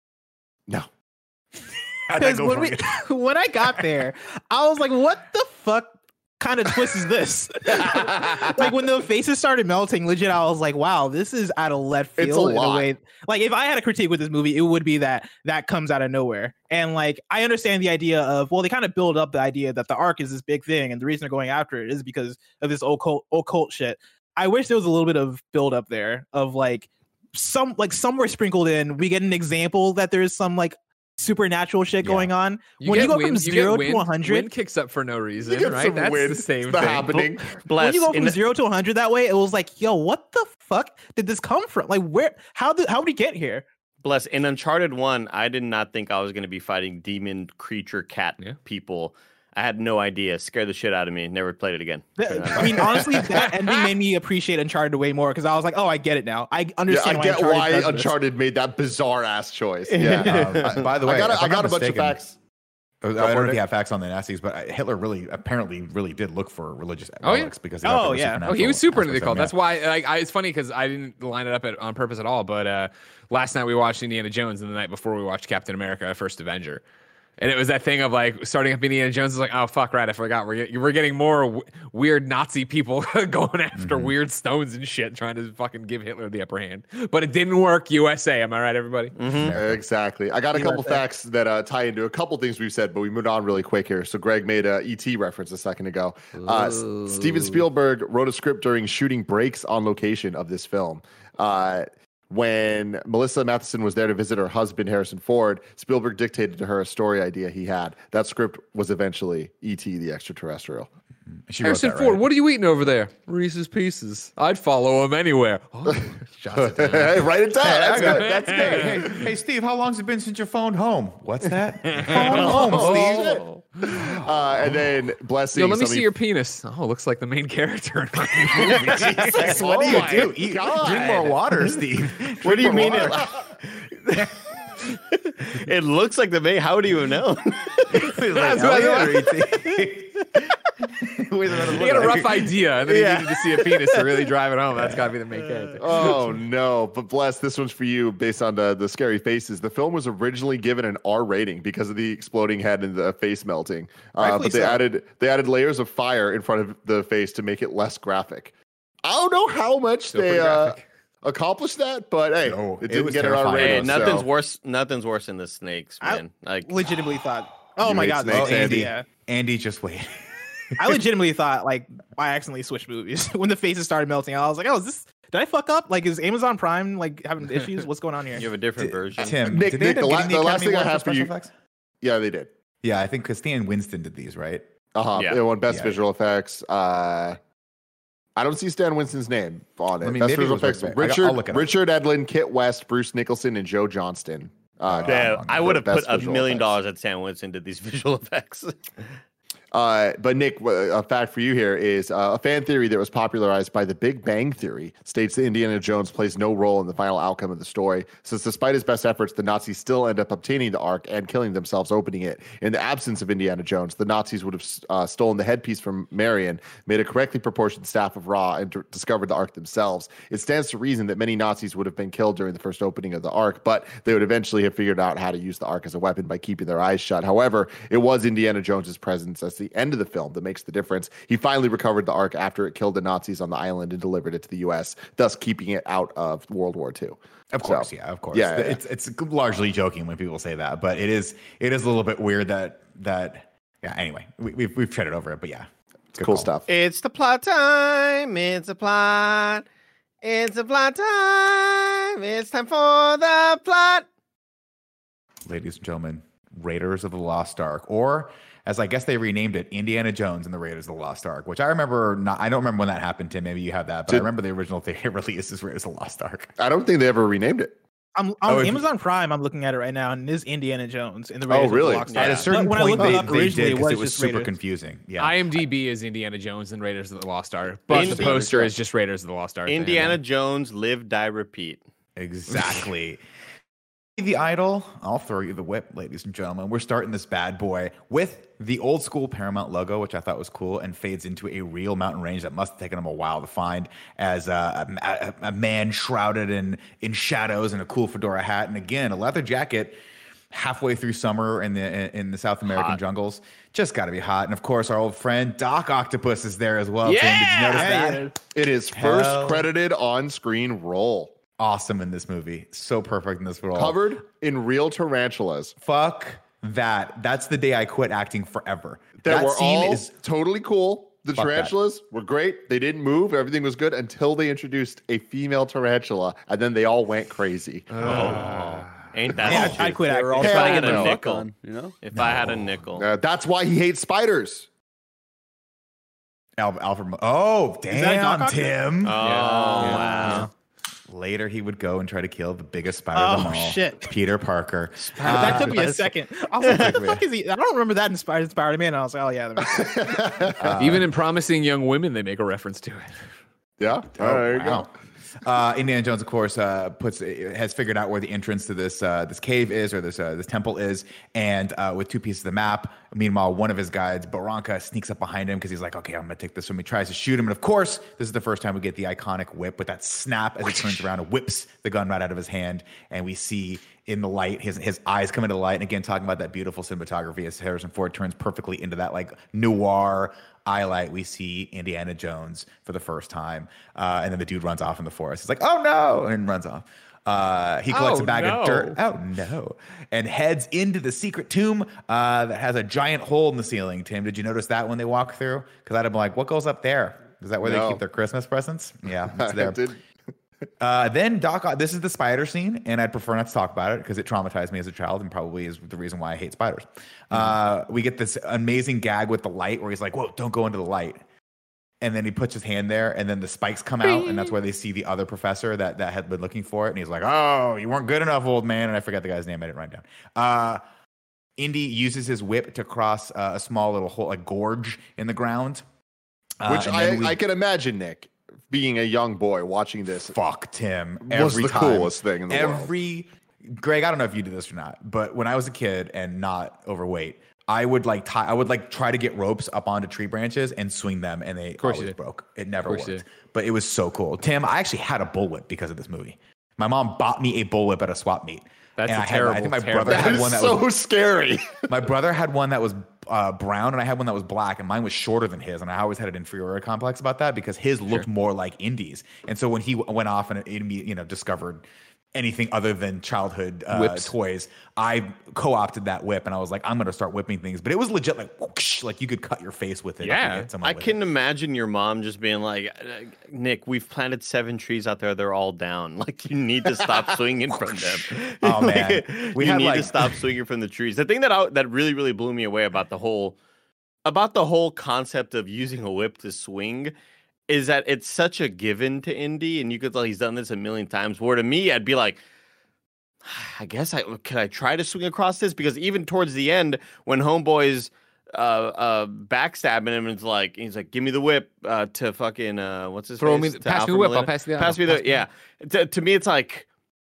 No. How'd that Because go when, for we, you? when I got there, I was like, "What the fuck kind of twist is this?" Like when the faces started melting, legit, I was like, "Wow, this is out of left It's a field." in lot. a way, like if I had a critique with this movie, it would be that that comes out of nowhere. And like I understand the idea of well, they kind of build up the idea that the Ark is this big thing, and the reason they're going after it is because of this occult occult shit. I wish there was a little bit of build up there of like some like somewhere sprinkled in. We get an example that there's some like supernatural shit Yeah. going on. You when get you go wind, from you get zero wind, to one hundred, wind kicks up for no reason, You get right? some That's wind. the same It's thing. happening. Bless. when you go in from the- zero to one hundred that way, it was like, yo, what the fuck did this come from? Like, where? How did how did we get here? Bless. In Uncharted one, I did not think I was going to be fighting demon creature cat Yeah. people. I had no idea. Scared the shit out of me. Never played it again. That- I mean, honestly, that ending made me appreciate Uncharted way more because I was like, oh, I get it now. I Yeah, understand I why get Uncharted why does this. Uncharted made that bizarre ass choice. Yeah. Um, uh, by the way, I got, if a, I I'm got not a bunch mistaken- of facts. I don't Go for know it, if you Nick. have facts on the Nazis, but uh, Hitler really apparently really did look for religious Oh, yeah. relics because he Oh, thought there were yeah. Oh, Oh, he supernatural was super into the aspects of cult. them, That's why, like, I, it's funny because I didn't line it up at, on purpose at all. But uh, last night we watched Indiana Jones, and the night before we watched Captain America: First Avenger, and it was that thing of like starting up Indiana Jones is like, oh fuck, right, I forgot we're get- we're getting more w- weird Nazi people going after Mm-hmm. weird stones and shit, trying to fucking give Hitler the upper hand. But it didn't work. U S A, am I right, everybody? Mm-hmm. Exactly. I got a couple facts that uh, tie into a couple things we've said, but we moved on really quick here. So Greg made a E T reference a second ago. Uh, S- Steven Spielberg wrote a script during shooting breaks on location of this film. Uh, when Melissa Matheson was there to visit her husband, Harrison Ford, Spielberg dictated to her a story idea he had. That script was eventually E T the Extraterrestrial. She wrote Harrison that, Ford, right? what are you eating over there? Reese's Pieces. I'd follow him anywhere. Oh, shots it down. Hey, write it down. That's I got good. it. That's hey, hey, hey, Steve, how long's it been since you phoned home? What's that? Phone home, Steve. Uh, and then blessing. Yo, let me somebody- see your penis. Oh, looks like the main character in my movie. Jesus, what do Oh you my do? Eat, God. drink more water, Steve. What do you Drink mean? more It, water. it looks like the main. How do you know? He's like, That's "Hell what I yeah, E T." Wait a minute, He had a rough idea, and then Yeah. he needed to see a penis to really drive it home. That's got to be the main character. Oh no! But bless, this one's for you. Based on the the scary faces, the film was originally given an R rating because of the exploding head and the face melting. Uh, Rightfully but they so. added they added layers of fire in front of the face to make it less graphic. I don't know how much Still they pretty uh, graphic. accomplished that, but hey, No, it it didn't was get an R terrifying. Hey, rating. nothing's so. worse. Nothing's worse than the snakes, I man. Like Legitimately thought, oh You my hate god, snakes, this- Andy. yeah. Andy, just wait. I legitimately thought like I accidentally switched movies when the faces started melting. I was like, oh, is this? Did I fuck up? Like, is Amazon Prime like having issues? What's going on here? you have a different version. Tim, Nick, did they Nick, end the up la- getting the last Academy thing I Award have for special you- effects? Yeah, they did. Yeah, I think because Stan Winston did these, right? Uh huh. Yeah. They won best Yeah. visual effects. Uh, I don't see Stan Winston's name on it. I mean, best maybe it visual was right effects: there. I got- Richard I'll look it up. Richard Edlund, Kit West, Bruce Nicholson, and Joe Johnston. Uh, got Yeah, on I the would have best put a visual million effects. dollars at Sam Winston did these visual effects. Uh, but Nick, w- a fact for you here is uh, a fan theory that was popularized by the Big Bang Theory states that Indiana Jones plays no role in the final outcome of the story, since despite his best efforts, the Nazis still end up obtaining the Ark and killing themselves opening it. In the absence of Indiana Jones, the Nazis would have uh, stolen the headpiece from Marion, made a correctly proportioned staff of Ra, and d- discovered the Ark themselves. It stands to reason that many Nazis would have been killed during the first opening of the Ark, but they would eventually have figured out how to use the Ark as a weapon by keeping their eyes shut. However, it was Indiana Jones's presence at the end of the film that makes the difference. He finally recovered the Ark after it killed the Nazis on the island and delivered it to the U S, thus keeping it out of World War Two. Of course, So, yeah, of course. yeah, yeah. It's it's largely joking when people say that, but it is it is a little bit weird that that yeah. Anyway, we, we've we've chatted over it, but yeah, It's cool stuff. It's the plot time. It's a plot. It's a plot time. It's time for the plot. Ladies and gentlemen, Raiders of the Lost Ark, or as I guess they renamed it, Indiana Jones and the Raiders of the Lost Ark, which I remember not. I don't remember when that happened, Tim. Maybe you have that, but I Did- remember the original theater release is Raiders of the Lost Ark. I don't think they ever renamed it. I'm on Oh, if- Amazon Prime. I'm looking at it right now, and it is Indiana Jones in the Oh, Raiders of the really? Lost Ark. At a certain But when I point, looked they, it up they originally, did because it was just super Raiders. confusing. Yeah. IMDb is Indiana Jones and Raiders of the Lost Ark, but Indi- the poster is just Raiders of the Lost Ark. Indiana Jones, live, die, repeat. Exactly. The Idol, I'll throw you the whip, ladies and gentlemen. We're starting this bad boy with the old school Paramount logo, which I thought was cool, and fades into a real mountain range that must have taken them a while to find, as uh, a, a, a man shrouded in, in shadows and a cool fedora hat, and again, a leather jacket halfway through summer in the in the South American Hot. jungles. Just got to be hot. And of course, our old friend Doc Octopus is there as well. Yeah! Tim, did you notice Yeah, that? yeah. It is first Hell. credited on-screen role. Awesome in this movie. So perfect in this role. Covered in real tarantulas Fuck that. That's the day I quit acting forever. that, that were scene all is totally cool. The Fuck that. tarantulas were great. They didn't move. Everything was good until they introduced a female tarantula, and then they all went crazy. Ain't that Yeah, the I truth? quit They were all acting. Hell trying to get no. a Fuck nickel on. you know. If I had a nickel. Uh, that's why he hates spiders. Al- Alfred. Mo- Oh, that damn, Doc Ock? Tim. Oh, wow. Later, he would go and try to kill the biggest spider Oh, of them all, shit. Peter Parker. that took me a Uh, second. I was like, what the fuck is he? I don't remember that in Spider- Spider-Man. And I was like, oh yeah, that makes sense. Even in Promising Young Women, they make a reference to it. Yeah. Oh, Oh, there you wow. go. Uh, Indiana Jones, of course, uh, puts has figured out where the entrance to this uh, this cave is, or this uh, this temple is, and uh, with two pieces of the map. Meanwhile, one of his guides, Barranca, sneaks up behind him because he's like, "Okay, I'm gonna take this from me." Tries to shoot him, and of course, this is the first time we get the iconic whip with that snap as he turns around and whips the gun right out of his hand, and we see in the light his his eyes come into the light. And again, talking about that beautiful cinematography as Harrison Ford turns perfectly into that like noir eye light, we see Indiana Jones for the first time, uh, and then the dude runs off in the forest. He's like, "Oh no!" and runs off. Uh, he collects Oh, a bag no. of dirt. Oh no! And heads into the secret tomb uh, that has a giant hole in the ceiling. Tim, did you notice that when they walk through? Because I'd have been like, "What goes up there? Is that where No. they keep their Christmas presents?" Yeah, it's there. Did- Uh, then Doc, Ock- this is the spider scene, and I'd prefer not to talk about it because it traumatized me as a child, and probably is the reason why I hate spiders. Uh, we get this amazing gag with the light, where he's like, "Whoa, don't go into the light," and then he puts his hand there, and then the spikes come out, and that's where they see the other professor that that had been looking for it, and he's like, "Oh, you weren't good enough, old man," and I forgot the guy's name. I didn't write it down. Uh, Indy uses his whip to cross uh, a small little hole, a gorge in the ground, uh, Which and then I, we- I can imagine, Nick, being a young boy watching this. fuck Tim Was every the time. coolest thing in the world. every Greg, I don't know if you did this or not, but when I was a kid and not overweight, I would like tie, I would like try to get ropes up onto tree branches and swing them, and they course you always did. broke. It never Of course you worked, did. but it was so cool. Tim, I actually had a bullwhip because of this movie. My mom bought me a bullwhip at a swap meet. That's and a I had, I terrible, think my terrible- brother That had is one that so was scary. my brother had one that was uh, brown, and I had one that was black, and mine was shorter than his, and I always had an inferiority complex about that because his looked more like Indy's. And so when he w- went off and it, it, you know discovered anything other than childhood uh, Whips. toys, I co-opted that whip, and I was like, I'm going to start whipping things. But it was legit like whoosh, like you could cut your face with it. if you Yeah. hit someone I with can it. imagine your mom just being like, "Uh, Nick, we've planted seven trees out there. They're all down. Like, you need to stop swinging from them. Oh, man. We you had, need like- to stop swinging from the trees. The thing that I, that really, really blew me away about the whole about the whole concept of using a whip to swing is that it's such a given to Indy, and you could tell he's done this a million times. Where to me, I'd be like, I guess I could I try to swing across this, because even towards the end, when Homeboy's uh uh backstabbing him, and it's like he's like, give me the whip uh to fucking uh what's his Throw face? me, To pass me Alfred the whip. Molina. I'll pass you the Pass me pass the yeah. To, to me, it's like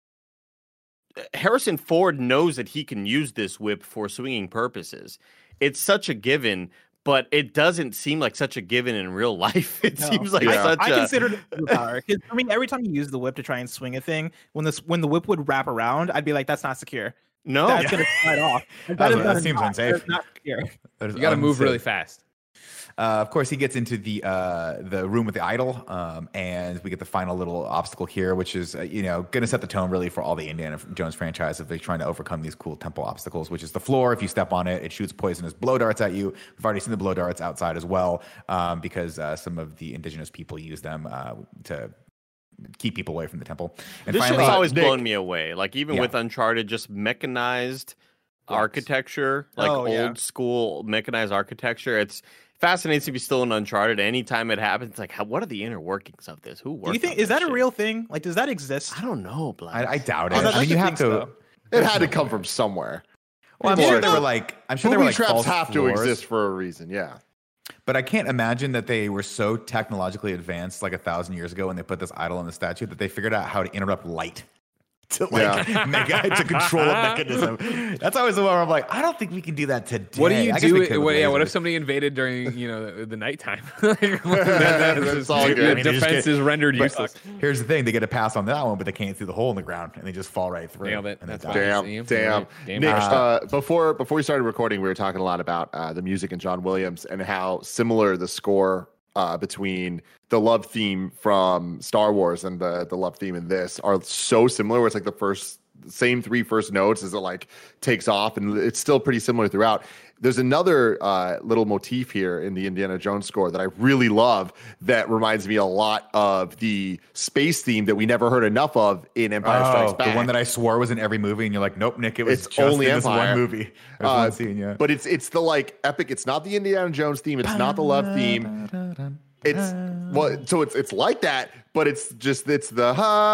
Harrison Ford knows that he can use this whip for swinging purposes. It's such a given, but it doesn't seem like such a given in real life. It No. seems like Yeah. such I a considered it superpower. 'Cause, I mean, every time you use the whip to try and swing a thing, when this when the whip would wrap around, I'd be like, "That's not secure. no. That's gonna slide off. That, was- is that not- seems not- unsafe. that's Not secure." That is You got to move unsafe. really fast. Uh, of course, he gets into the uh, the room with the idol, um, and we get the final little obstacle here, which is uh, you know going to set the tone really for all the Indiana Jones franchise of like trying to overcome these cool temple obstacles, which is the floor. If you step on it, it shoots poisonous blow darts at you. We've already seen the blow darts outside as well, um, because uh, some of the indigenous people use them uh, to keep people away from the temple. And This finally, shit's always Nick- blown me away. Like even Yeah. with Uncharted, just mechanized architecture, like Oh, old yeah. school mechanized architecture. It's fascinating to be still in Uncharted. Anytime it happens, it's like, how, what are the inner workings of this? Who worked Do you think on is this that a shit? real thing? Like, does that exist? I don't know, Black. I, I doubt Oh, it. that's I mean, the you have thing, to. though. It had to come from somewhere. Well, I'm People sure are- there were like. I'm sure there Booby were like traps false have to floors, exist for a reason. Yeah. But I can't imagine that they were so technologically advanced, like a thousand years ago, when they put this idol on the statue, that they figured out how to interrupt light to like make it to control a mechanism. That's always the one where I'm like, I don't think we can do that today. What do you I guess do? we It, could with what, yeah, what if lasers. somebody invaded during you know the, the nighttime? That's all Your good. I mean, they just defense get- is rendered But useless. here's the thing: they get a pass on that one, but they can't see the hole in the ground, and they just fall right through. Nailed it. And they That's die. fine. Damn, See? damn. Damn Nick, right. uh, before before we started recording, we were talking a lot about uh, the music and John Williams and how similar the score uh, between the love theme from Star Wars and the the love theme in this are so similar. Where it's like the first same three first notes as it like takes off, and it's still pretty similar throughout. There's another uh, little motif here in the Indiana Jones score that I really love that reminds me a lot of the space theme that we never heard enough of in Empire Strikes Oh, Back. the one that I swore was in every movie, and you're like, nope, Nick, it was It's just only in this Empire. one movie. There's Uh, one scene, yeah. But it's it's the like epic. It's not the Indiana Jones theme. It's not the love theme. It's well, so it's it's like that, but it's just it's the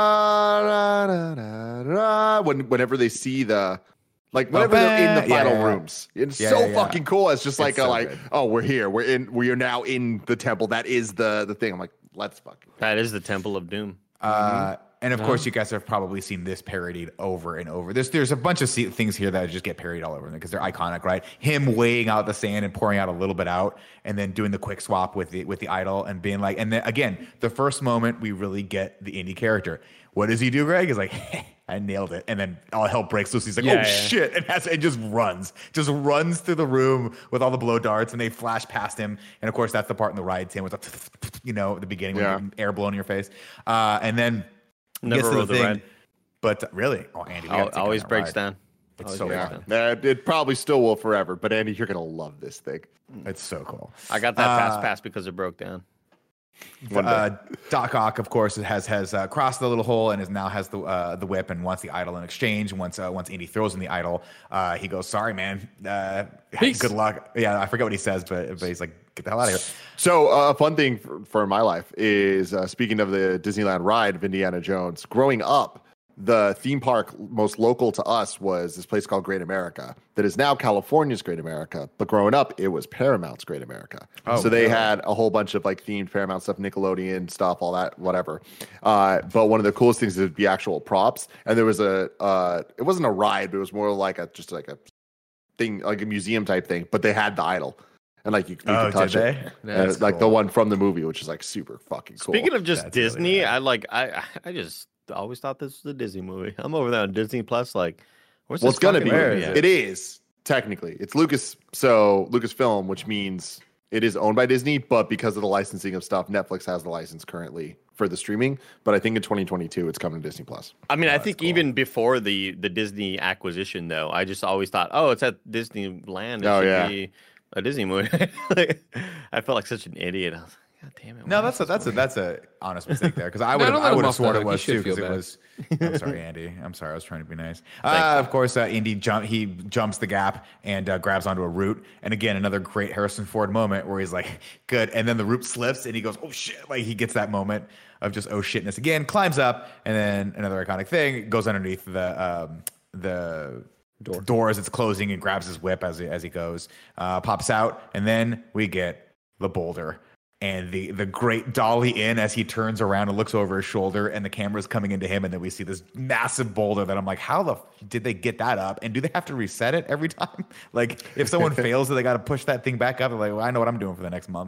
ha da, da, da, da, when whenever they see the like whenever they're in the Yeah, final yeah, yeah. rooms. It's Yeah, so yeah, yeah. fucking cool. It's just like It's a, so like good. oh we're here. We're in. We are now in the temple. That is the the thing. I'm like let's fucking. That is the Temple of Doom. Uh, and of course, you guys have probably seen this parodied over and over. There's there's a bunch of se- things here that just get parodied all over because they're iconic, right? Him weighing out the sand and pouring out a little bit out, and then doing the quick swap with the with the idol and being like, and then again, the first moment we really get the indie character. What does he do, Greg? He's like, I nailed it, and then all hell breaks loose. He's like, Yeah, oh yeah. shit, and has it just runs, just runs through the room with all the blow darts, and they flash past him. And of course, that's the part in the ride scene with the, you know, at the beginning Yeah. when air blowing in your face, uh, and then. Never gets to rode the ride. But really, oh Andy, we Al- gotta take always that breaks ride. down. It's Always so breaks fun. down. Uh, it probably still will forever, but Andy, you're gonna love this thing. It's so cool. I got that fast Uh, pass because it broke down. One day. Uh, Doc Ock, of course, has has uh, crossed the little hole and is now has the uh, the whip and wants the idol in exchange. Once uh, once Indy throws him the idol, uh, he goes, "Sorry, man. Uh, Peace." Good luck." Yeah, I forget what he says, but but he's like, "Get the hell out of here." So uh, a fun thing for, for my life is uh, speaking of the Disneyland ride of Indiana Jones. Growing up, the theme park most local to us was this place called Great America that is now California's Great America. But growing up, it was Paramount's Great America. Oh, so they really? had a whole bunch of like themed Paramount stuff, Nickelodeon stuff, all that, whatever. Uh, but one of the coolest things would be actual props. And there was a, uh, it wasn't a ride, but it was more like a just like a thing, like a museum type thing. But they had the idol. And like you, you Oh, could touch did it. they? And That's like the cool. one from the movie, which is like super fucking cool. Speaking of just That's really Disney, rad. I like I I just always thought this was a Disney movie. I'm over there on Disney Plus. Like, where's well, this it's gonna fucking be. movie at? It is technically. It's Lucas. So Lucasfilm, which means it is owned by Disney, but because of the licensing of stuff, Netflix has the license currently for the streaming. But I think in twenty twenty-two, it's coming to Disney Plus. I mean, I that's think cool. even before the the Disney acquisition, though, I just always thought, oh, it's at Disneyland. It Oh, should yeah. be a Disney movie. Like, I felt like such an idiot. I was like, God damn it! No, why that's a is that's a this that's a honest mistake there because I No, would don't have let I him would have off the sworn it hook. You was should too because feel it bad. was. I'm sorry, Andy. I'm sorry. I was trying to be nice. Thanks. Uh, of course, uh, Indy jump he jumps the gap and uh, grabs onto a root. And again, another great Harrison Ford moment where he's like, "Good," and then the root slips and he goes, "Oh shit!" Like he gets that moment of just oh shitness again. Climbs up and then another iconic thing goes underneath the um, the. Door. door as it's closing and grabs his whip as he, as he goes, uh, pops out, and then we get the boulder and the the great dolly in as he turns around and looks over his shoulder, and the camera's coming into him, and then we see this massive boulder that I'm like, how the f- did they get that up? And do they have to reset it every time? Like, if someone fails, do they got to push that thing back up? They're like, well, I know what I'm doing for the next month.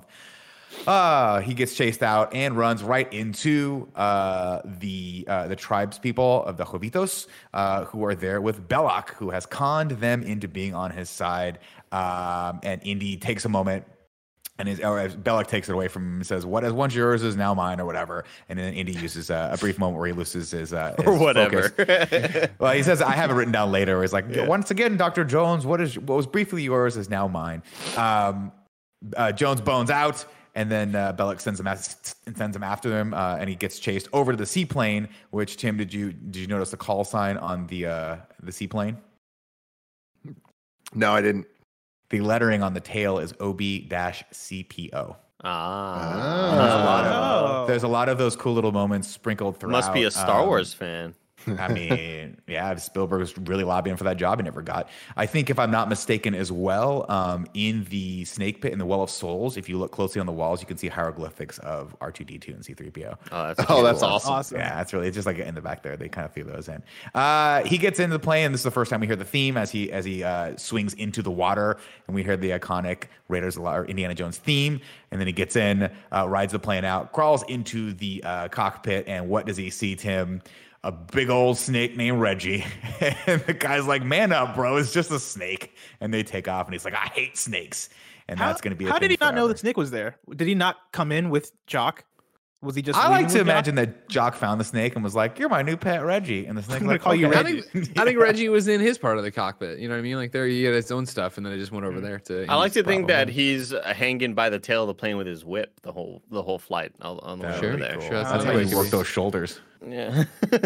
Uh, he gets chased out and runs right into uh, the uh, the tribes people of the Jovitos, uh, who are there with Belloc, who has conned them into being on his side. Um, and Indy takes a moment, and his, or Belloc takes it away from him and says, "What is once yours is now mine," or whatever. And then Indy uses uh, a brief moment where he loses his, uh, his or whatever. focus. Well, he says, I have it written down later. Where he's like, once again, Doctor Jones, what is what was briefly yours is now mine. Um, uh, Jones bones out, and then uh, Belloc sends him as, sends him after them, uh, and he gets chased over to the seaplane. Which Tim, did you did you notice the call sign on the uh, the seaplane? No, I didn't. The lettering on the tail is O B C P O. Ah, There's a lot of Oh. there's a lot of those cool little moments sprinkled throughout. must be a Star um, Wars fan. I mean, yeah, Spielberg was really lobbying for that job. He never got. I think, if I'm not mistaken, as well, um, in the Snake Pit in the Well of Souls, if you look closely on the walls, you can see hieroglyphics of R two D two and C three P O. Oh, that's Oh, that's cool. awesome. Awesome. Yeah, that's really, it's just like in the back there. They kind of threw those in. Uh, he gets into the plane. This is the first time we hear the theme as he as he uh, swings into the water, and we hear the iconic Raiders or Indiana Jones theme. And then he gets in, uh, rides the plane out, crawls into the uh, cockpit, and what does he see, Tim? A big old snake named Reggie. And the guy's like, man up, bro. It's just a snake. And they take off, and he's like, I hate snakes. And How, that's going to be a how thing did he not know forever. the snake was there? Did he not come in with Jock? Was he just? I leaving like to with Jock? imagine that Jock found the snake and was like, you're my new pet, Reggie. And the snake I'm was gonna like, call you "Okay." I Reggie. think, I think Reggie was in his part of the cockpit. You know what I mean? Like there, he had his own stuff, and then it just went over there to. I like to Andy's think problem. that he's uh, hanging by the tail of the plane with his whip the whole the whole flight on, on the way That Sure, over would be there. cool. sure, that's That's how how you you work do. those shoulders. Yeah.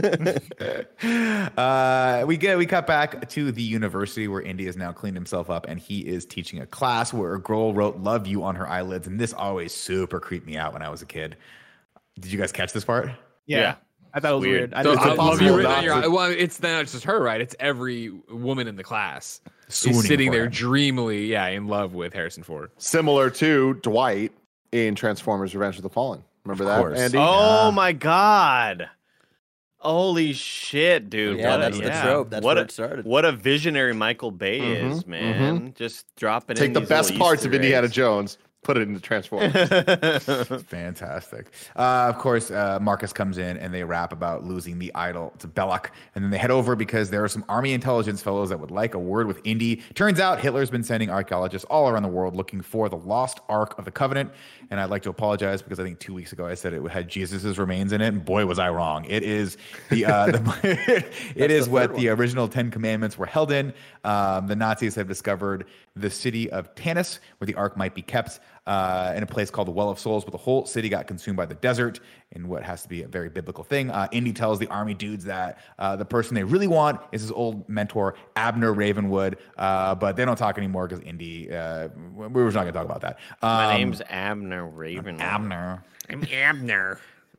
Uh, we get we cut back to the university where Indy has now cleaned himself up, and he is teaching a class where a girl wrote "Love You" on her eyelids, and this always super creeped me out when I was a kid. Did you guys catch this part? Yeah, Yeah. I thought it was Weird. weird. I So didn't- I It's love you impossible written not on your to- eye. Well, it's not just her, right? It's every woman in the class Swooning is sitting for there him. dreamily, yeah, in love with Harrison Ford. Similar to Dwight in Transformers: Revenge of the Fallen. Remember that, course. Andy? Oh Yeah. my god. Holy shit, dude. Yeah, What a- that's the trope. That's what where a, it started. What a visionary Michael Bay Mhm, is, man. Just dropping Take in the these best little parts of Easter Indiana eggs. Jones, put it into Transformers. Fantastic. Uh, of course, uh, Marcus comes in and they rap about losing the idol to Belloc. And then they head over because there are some army intelligence fellows that would like a word with Indy. Turns out Hitler's been sending archaeologists all around the world looking for the lost Ark of the Covenant. And I'd like to apologize because I think two weeks ago I said it had Jesus's remains in it. And boy, was I wrong. It is the, uh, the it is what the original Ten Commandments were held in. Um, the Nazis have discovered the city of Tanis, where the Ark might be kept, uh, in a place called the Well of Souls, but the whole city got consumed by the desert in what has to be a very biblical thing. Uh, Indy tells the army dudes that uh, the person they really want is his old mentor, Abner Ravenwood, uh, but they don't talk anymore because Indy, uh, we were not going to talk about that. Um, My name's Abner Raven. Abner. I'm Abner.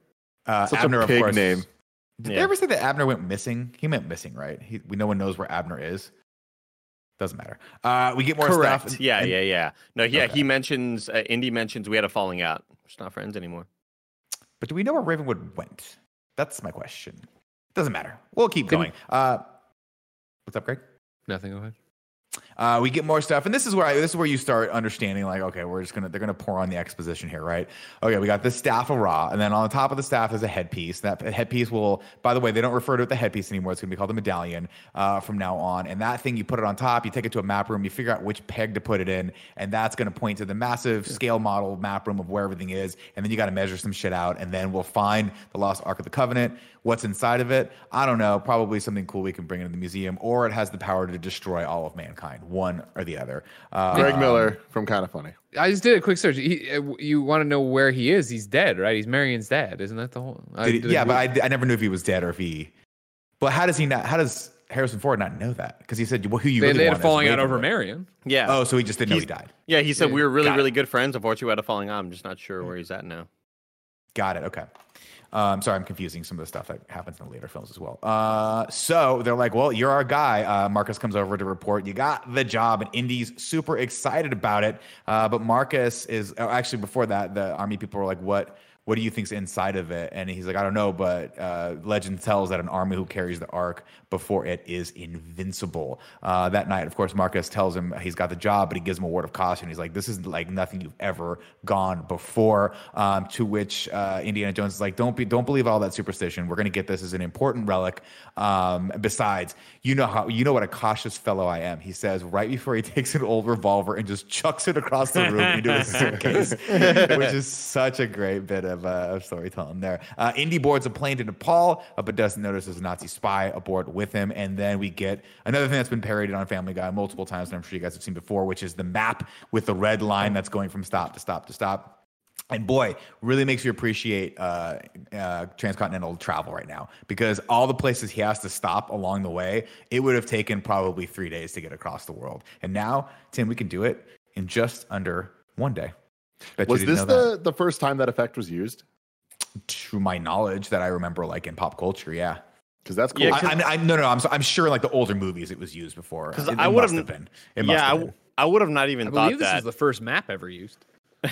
Uh, Such Abner, a of pig course. name. Did Yeah. they ever say that Abner went missing? He went missing, right? He, we no one knows where Abner is. Doesn't matter. Uh, we get more Correct. stuff. Yeah, and- yeah, yeah. No, yeah, Okay. he mentions, uh, Indy mentions we had a falling out. We're just not friends anymore. But do we know where Ravenwood went? That's my question. Doesn't matter. We'll keep Didn't- going. Uh, what's up, Greg? Nothing. Go ahead. Uh, we get more stuff, and this is where I, this is where you start understanding, like, okay, we're just gonna they're gonna pour on the exposition here, right? Okay, we got this staff of Ra, and then on the top of the staff is a headpiece. That headpiece will, by the way, they don't refer to it the headpiece anymore. It's gonna be called the medallion uh, from now on. And that thing, you put it on top, you take it to a map room, you figure out which peg to put it in, and that's gonna point to the massive scale model map room of where everything is. And then you got to measure some shit out, and then we'll find the lost Ark of the Covenant. What's inside of it? I don't know. Probably something cool we can bring into the museum, or it has the power to destroy all of mankind, one or the other. Uh, Greg Miller from Kind of Funny. I just did a quick search. He, uh, you want to know where he is? He's dead, right? He's Marion's dad, isn't that the whole? I Did he- did yeah, a- but I, I never knew if he was dead or if he. But how does he not? How does Harrison Ford not know that? Because he said, "Well, who you they, really they had want a falling is out over Ravenwood." Marion. Yeah. Oh, so he just didn't know he He's- died. Yeah, he said Yeah. we were really, Got it. really good friends. Unfortunately, we had a falling out. I'm just not sure where he's at now. Got it. Okay. Um, sorry, I'm confusing some of the stuff that happens in the later films as well. Uh, so they're like, well, you're our guy. Uh, Marcus comes over to report you got the job, and Indy's super excited about it. Uh, but Marcus is oh, actually before that, the army people were like, what? What do you think's inside of it? And he's like, I don't know, but uh, legend tells that an army who carries the Ark before it is invincible. Uh, that night, of course, Marcus tells him he's got the job, but he gives him a word of caution. He's like, this is like nothing you've ever gone before. Um, to which uh, Indiana Jones is like, don't be, don't believe all that superstition. We're going to get this as an important relic. Um, besides, you know how you know what a cautious fellow I am. He says right before he takes an old revolver and just chucks it across the room into his suitcase, which is such a great bit of, uh, of storytelling there. Uh, Indy boards a plane to Nepal, uh, but doesn't notice there's a Nazi spy aboard with him. And then we get another thing that's been parodied on Family Guy multiple times, and I'm sure you guys have seen before, which is the map with the red line that's going from stop to stop to stop. And boy, really makes you appreciate uh, uh, transcontinental travel right now, because all the places he has to stop along the way, it would have taken probably three days to get across the world. And now, Tim, we can do it in just under one day. Bet you Was didn't this know the, the first time that effect was used? that. To my knowledge, that I remember, like in pop culture, yeah. Because that's cool. Yeah, I, I'm, I'm, no, no, I'm, so- I'm sure like the older movies it was used before. Because It- I it would must have been. It must yeah, I, have w- been. I would have not even I thought believe this that. is the first map ever used.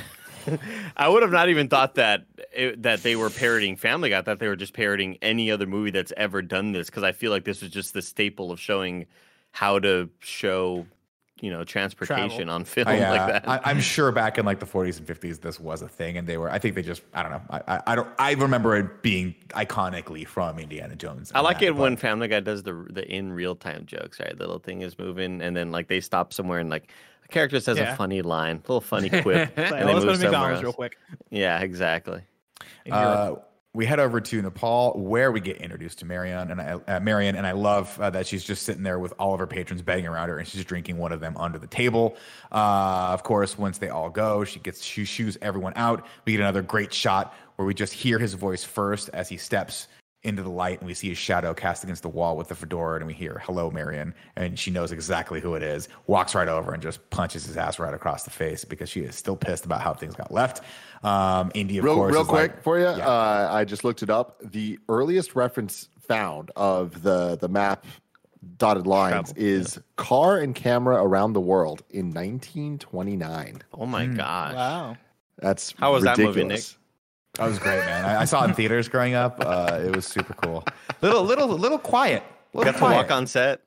I would have not even thought that it, that they were parodying Family Guy. I thought they were just parodying any other movie that's ever done this, because I feel like this was just the staple of showing how to show, you know, transportation Travel. on film Oh, yeah. like that. I, I'm sure back in like the forties and fifties, this was a thing, and they were. I think they just. I don't know. I, I, I don't. I remember it being iconically from Indiana Jones. I and like that, it when but- Family Guy does the the in real time jokes. Right, the little thing is moving, and then like they stop somewhere, and like a character says Yeah. a funny line, a little funny quip, It's like, and oh, they let's move go to somewhere McDonald's else. real quick. Yeah, exactly. In Europe. Uh, we head over to Nepal, where we get introduced to Marion, and I, uh, Marion, and I love uh, that she's just sitting there with all of her patrons begging around her, and she's drinking one of them under the table. Uh, of course, once they all go, she gets she shoos everyone out. We get another great shot where we just hear his voice first as he steps into the light, and we see his shadow cast against the wall with the fedora, and we hear "Hello, Marion," and she knows exactly who it is. Walks right over and just punches his ass right across the face because she is still pissed about how things got left. Um, Indy, of real course, real is quick like- for you, Yeah. uh, I just looked it up. The earliest reference found of the, the map dotted lines Travel, is car and camera around the world in nineteen twenty-nine. Oh my gosh. Wow. That's How was that movie, ridiculous. That was great, man. I, I saw it in theaters growing up. Uh, it was super cool. Little, little, little quiet. Little Got to quiet. walk on set.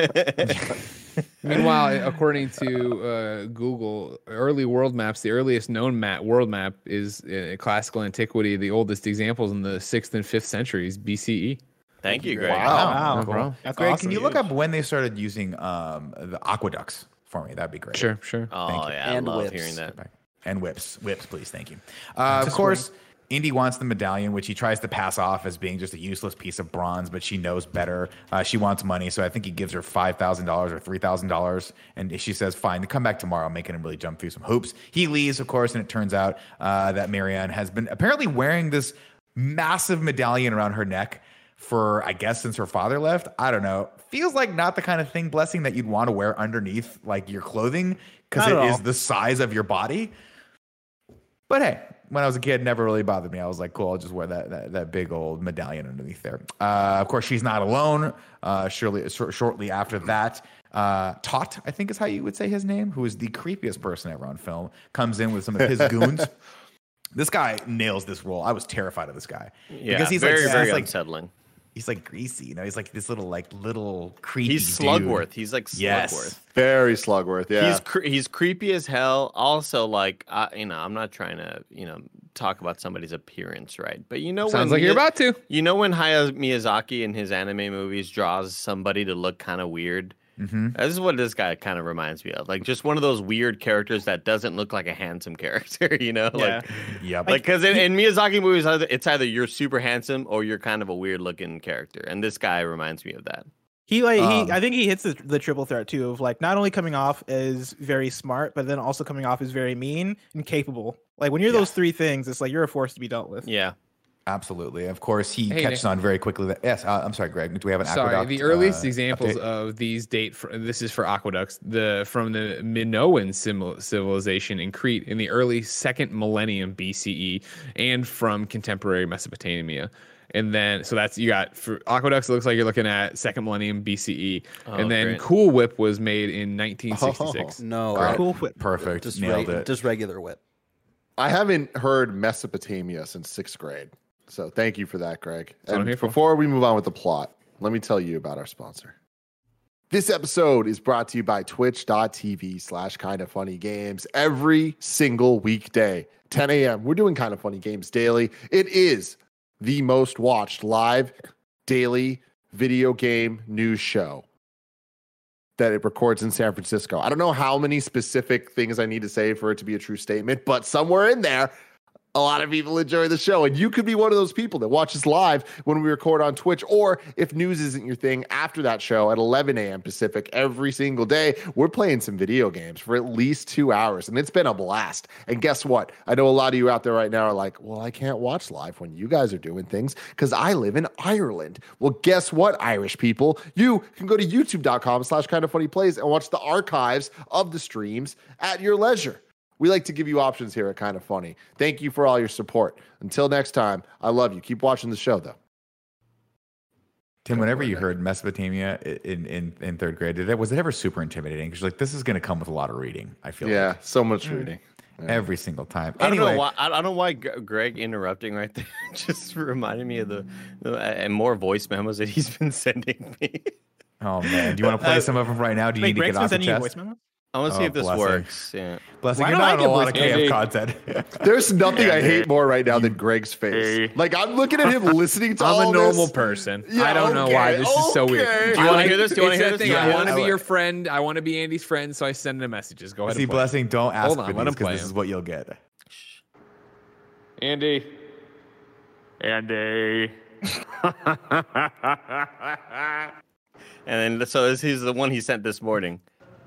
Meanwhile, according to uh, Google, early world maps, the earliest known map, world map is uh, classical antiquity. The oldest examples in the sixth and fifth centuries B C E. Thank you, Greg. Wow. No problem. That's Greg, awesome. can you look up when they started using um, the aqueducts for me? That'd be great. Sure, sure. Oh Thank you. yeah, And I love whips. hearing that. And whips, whips, please, thank you. Uh, of course, Indy wants the medallion, which he tries to pass off as being just a useless piece of bronze, but she knows better. Uh, she wants money, so I think he gives her five thousand dollars or three thousand dollars, and she says, fine, come back tomorrow, making him really jump through some hoops. He leaves, of course, and it turns out uh, that Marianne has been apparently wearing this massive medallion around her neck for, I guess, since her father left. I don't know. Feels like not the kind of thing, Blessing, that you'd want to wear underneath like your clothing, because Not it at is all. the size of your body. But hey, when I was a kid, it never really bothered me. I was like, cool, I'll just wear that that, that big old medallion underneath there. Uh, of course, she's not alone. Uh, surely, sh- shortly after that, uh, Tot, I think is how you would say his name, who is the creepiest person ever on film, comes in with some of his goons. This guy nails this role. I was terrified of this guy Yeah, because he's very, like, very he's like unsettling. he's like greasy. You know, he's like this little like little creepy. He's dude. Slugworth. He's like Slugworth. Yes. Very Slugworth, yeah. He's cre- he's creepy as hell. Also, like I, you know, I'm not trying to you know talk about somebody's appearance, right? But you know, Sounds when like you're Mi- about to. You know when Hayao Miyazaki in his anime movies draws somebody to look kind of weird. Mm-hmm. This is what this guy kind of reminds me of. Like just one of those weird characters that doesn't look like a handsome character. You know, Yeah. like Yep. like because in, in Miyazaki movies, either- it's either you're super handsome or you're kind of a weird looking character, and this guy reminds me of that. He like Um, he I think he hits the, the triple threat too of like not only coming off as very smart, but then also coming off as very mean and capable. Like when you're Yeah. those three things, it's like you're a force to be dealt with. Yeah. Absolutely. Of course, he Hey, catches Nick. on very quickly that yes. Uh, I'm sorry, Greg. Do we have an Sorry, aqueduct? the earliest uh, examples update? of these date. For, this is for aqueducts. The from the Minoan sim- civilization in Crete in the early second millennium B C E, and from contemporary Mesopotamia. And then, so that's you got for aqueducts. It looks like you're looking at second millennium B C E, Oh, and then great. Cool Whip was made in nineteen sixty-six. No, Great. uh, Cool whip. Perfect. just Nailed reg- it. just regular whip. I haven't heard Mesopotamia since sixth grade. So thank you for that, Greg. what I'm And here for. before we move on with the plot, let me tell you about our sponsor. This episode is brought to you by twitch.tv slash kind of funny games every single weekday, ten a.m. We're doing kind of funny games daily. It is the most watched live daily video game news show that it records in San Francisco. I don't know how many specific things I need to say for it to be a true statement, but somewhere in there, a lot of people enjoy the show, and you could be one of those people that watches live when we record on Twitch, or if news isn't your thing, after that show at eleven a.m. Pacific every single day, we're playing some video games for at least two hours, and it's been a blast. And guess what? I know a lot of you out there right now are like, well, I can't watch live when you guys are doing things because I live in Ireland. Well, guess what, Irish people? You can go to youtube.com slash kind of funny plays and watch the archives of the streams at your leisure. We like to give you options here at Kind of Funny. Thank you for all your support. Until next time, I love you. Keep watching the show, though. Tim, whenever you heard Mesopotamia in, in, in third grade, did it, was it ever super intimidating? Because like, this is going to come with a lot of reading, I feel yeah, like. so much reading. Yeah. Every single time. I don't Anyway, know why. I don't know why G- Greg interrupting right there just reminded me of the, the and more voice memos that he's been sending me. oh, man. Do you want to play some of them right now? Do you Wait, need to Greg's get been off your sending you chest? voice memos? I want to see Oh, if this blessing. works. Yeah. Blessing, Why you're don't I not on get a lot voice of K F memos? content. There's nothing I hate more right than Greg's face. Like, I'm looking at him listening to all I'm a normal this. person. Yeah, I don't know why okay, this is so okay. weird. Do you I wanna hear this? Do you wanna it's hear that this? thing, Yeah, I want I to be like- your friend. I want to be Andy's friend, so I send him messages. Go ahead. See, and play. Blessing, don't ask Hold for on, let these him because play this him. is what you'll get. Andy. Andy. And then so this he's the one he sent this morning.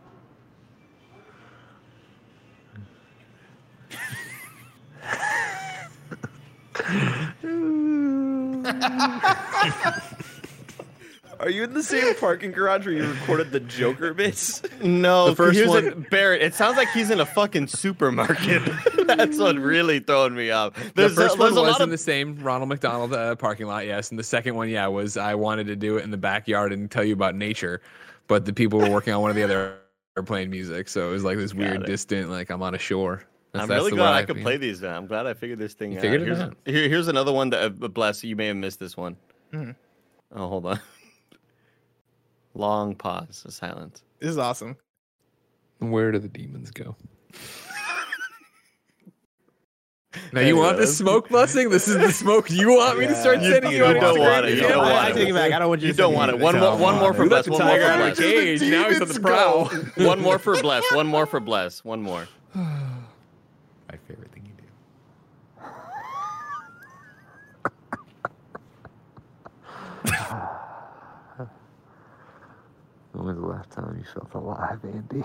Are you in the same parking garage where you recorded the Joker bits? No, The first here's one- a- Barrett. It sounds like he's in a fucking supermarket. That's what really throwing me off. The There's, first a, one there's a was lot in of the same Ronald McDonald uh, parking lot, yes. And the second one, yeah, was I wanted to do it in the backyard and tell you about nature, but the people were working on one of the other are playing music, so it was like this weird, it. distant, like I'm on a shore. That's, I'm that's really the glad way I could feel. play these now. I'm glad I figured this thing You out. figured it here's, out. Here, here's another one that, uh, bless you may have missed this one. Mhm. Oh, hold on. Long pause, a silence. This is awesome. Where do the demons go? Now you want this smoke blessing? This is the smoke you want me to start Yeah. sending You- you, you on don't Instagram? want it. You Yeah. don't I, want I it. take it back. I don't want you. You to don't send want me it. One this. more, one more for You let bless. the One more tiger for out of the bless. cage. Now he's on the prowl. One more for bless. One more for bless. One more. My favorite thing you do. When was the last time you felt alive, Andy?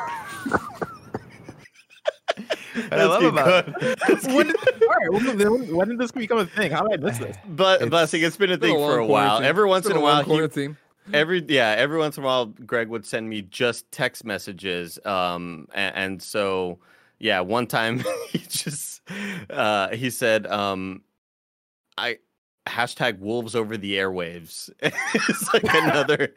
And I love about when, did, all right, when, did- when did this become a thing? How did I miss this? But It's blessing, it's been a been thing a for a long while. quarantine. Every once It's in been a while, long he, quarantine. every yeah, every once in a while, Greg would send me just text messages. Um, and, and so yeah, one time he just uh he said um, I hashtag wolves over the airwaves. It's like another.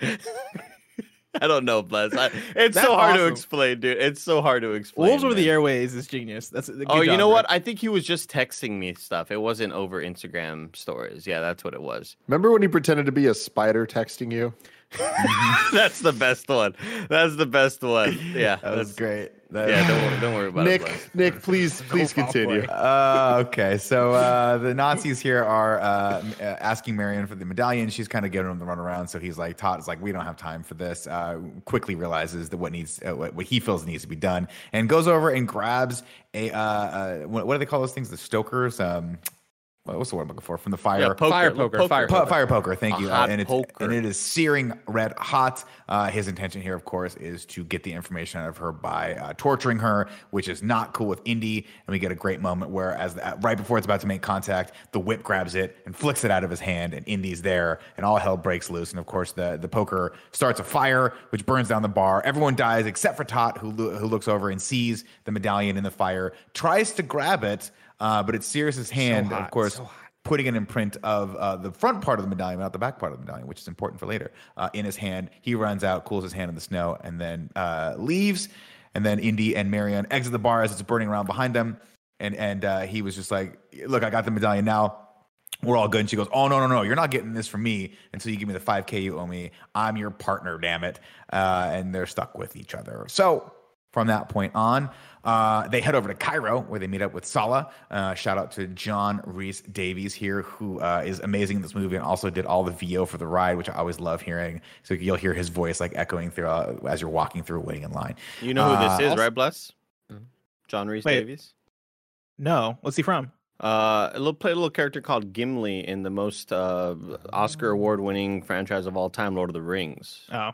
I don't know, bless. I, it's That's so hard to awesome. explain, dude. It's so hard to explain. Wolves over the man. airways is genius. That's a good Oh, you job, know Greg. what? I think he was just texting me stuff. It wasn't over Instagram stories. Yeah, that's what it was. Remember when he pretended to be a spider texting you? That's the best one. That's the best one. Yeah, that was that's great. That- Yeah, don't worry, don't worry about it. Bless. Nick, Nick, please, please continue. Uh, okay, so uh, the Nazis here are uh, m- uh, asking Marion for the medallion. She's kind of giving him the runaround. So he's like, Todd is like, we don't have time for this. Uh, quickly realizes that what needs, uh, what, what he feels needs to be done, and goes over and grabs a uh, uh, what, what do they call those things? The stokers. Um, what- what's the word I'm looking for? From the fire. Yeah, poker, Fire poker, fire Po- fire poker, thank A you. Uh, hot and, it's, poker. and it is searing red hot. Uh, his intention here, of course, is to get the information out of her by uh, torturing her, which is not cool with Indy. And we get a great moment where, as the, right before it's about to make contact, the whip grabs it and flicks it out of his hand, and Indy's there, and all hell breaks loose. And of course, the, the poker starts a fire, which burns down the bar. Everyone dies except for Tot, who lo- who looks over and sees the medallion in the fire, tries to grab it, uh, but it sears his hand. hot, of course. so hot. Putting an imprint of uh, the front part of the medallion, not the back part of the medallion, which is important for later, uh, in his hand. He runs out, cools his hand in the snow, and then uh, leaves. And then Indy and Marion exit the bar as it's burning around behind them. And and uh, he was just like, look, I got the medallion now. We're all good. And she goes, oh, no, no, no. You're not getting this from me until you give me the five K you owe me. I'm your partner, damn it. Uh, and they're stuck with each other. So from that point on, uh, they head over to Cairo, where they meet up with Salah. Uh, shout out to John Rhys Davies here, who uh, is amazing in this movie and also did all the V O for the ride, which I always love hearing. So you'll hear his voice like echoing through uh, as you're walking through waiting in line. You know who Uh, this is, also- right, Bless? John Reese Wait. Davies. No, what's he from? Uh, a little play a little character called Gimli in the most uh, Oscar award-winning franchise of all time, Lord of the Rings. Oh,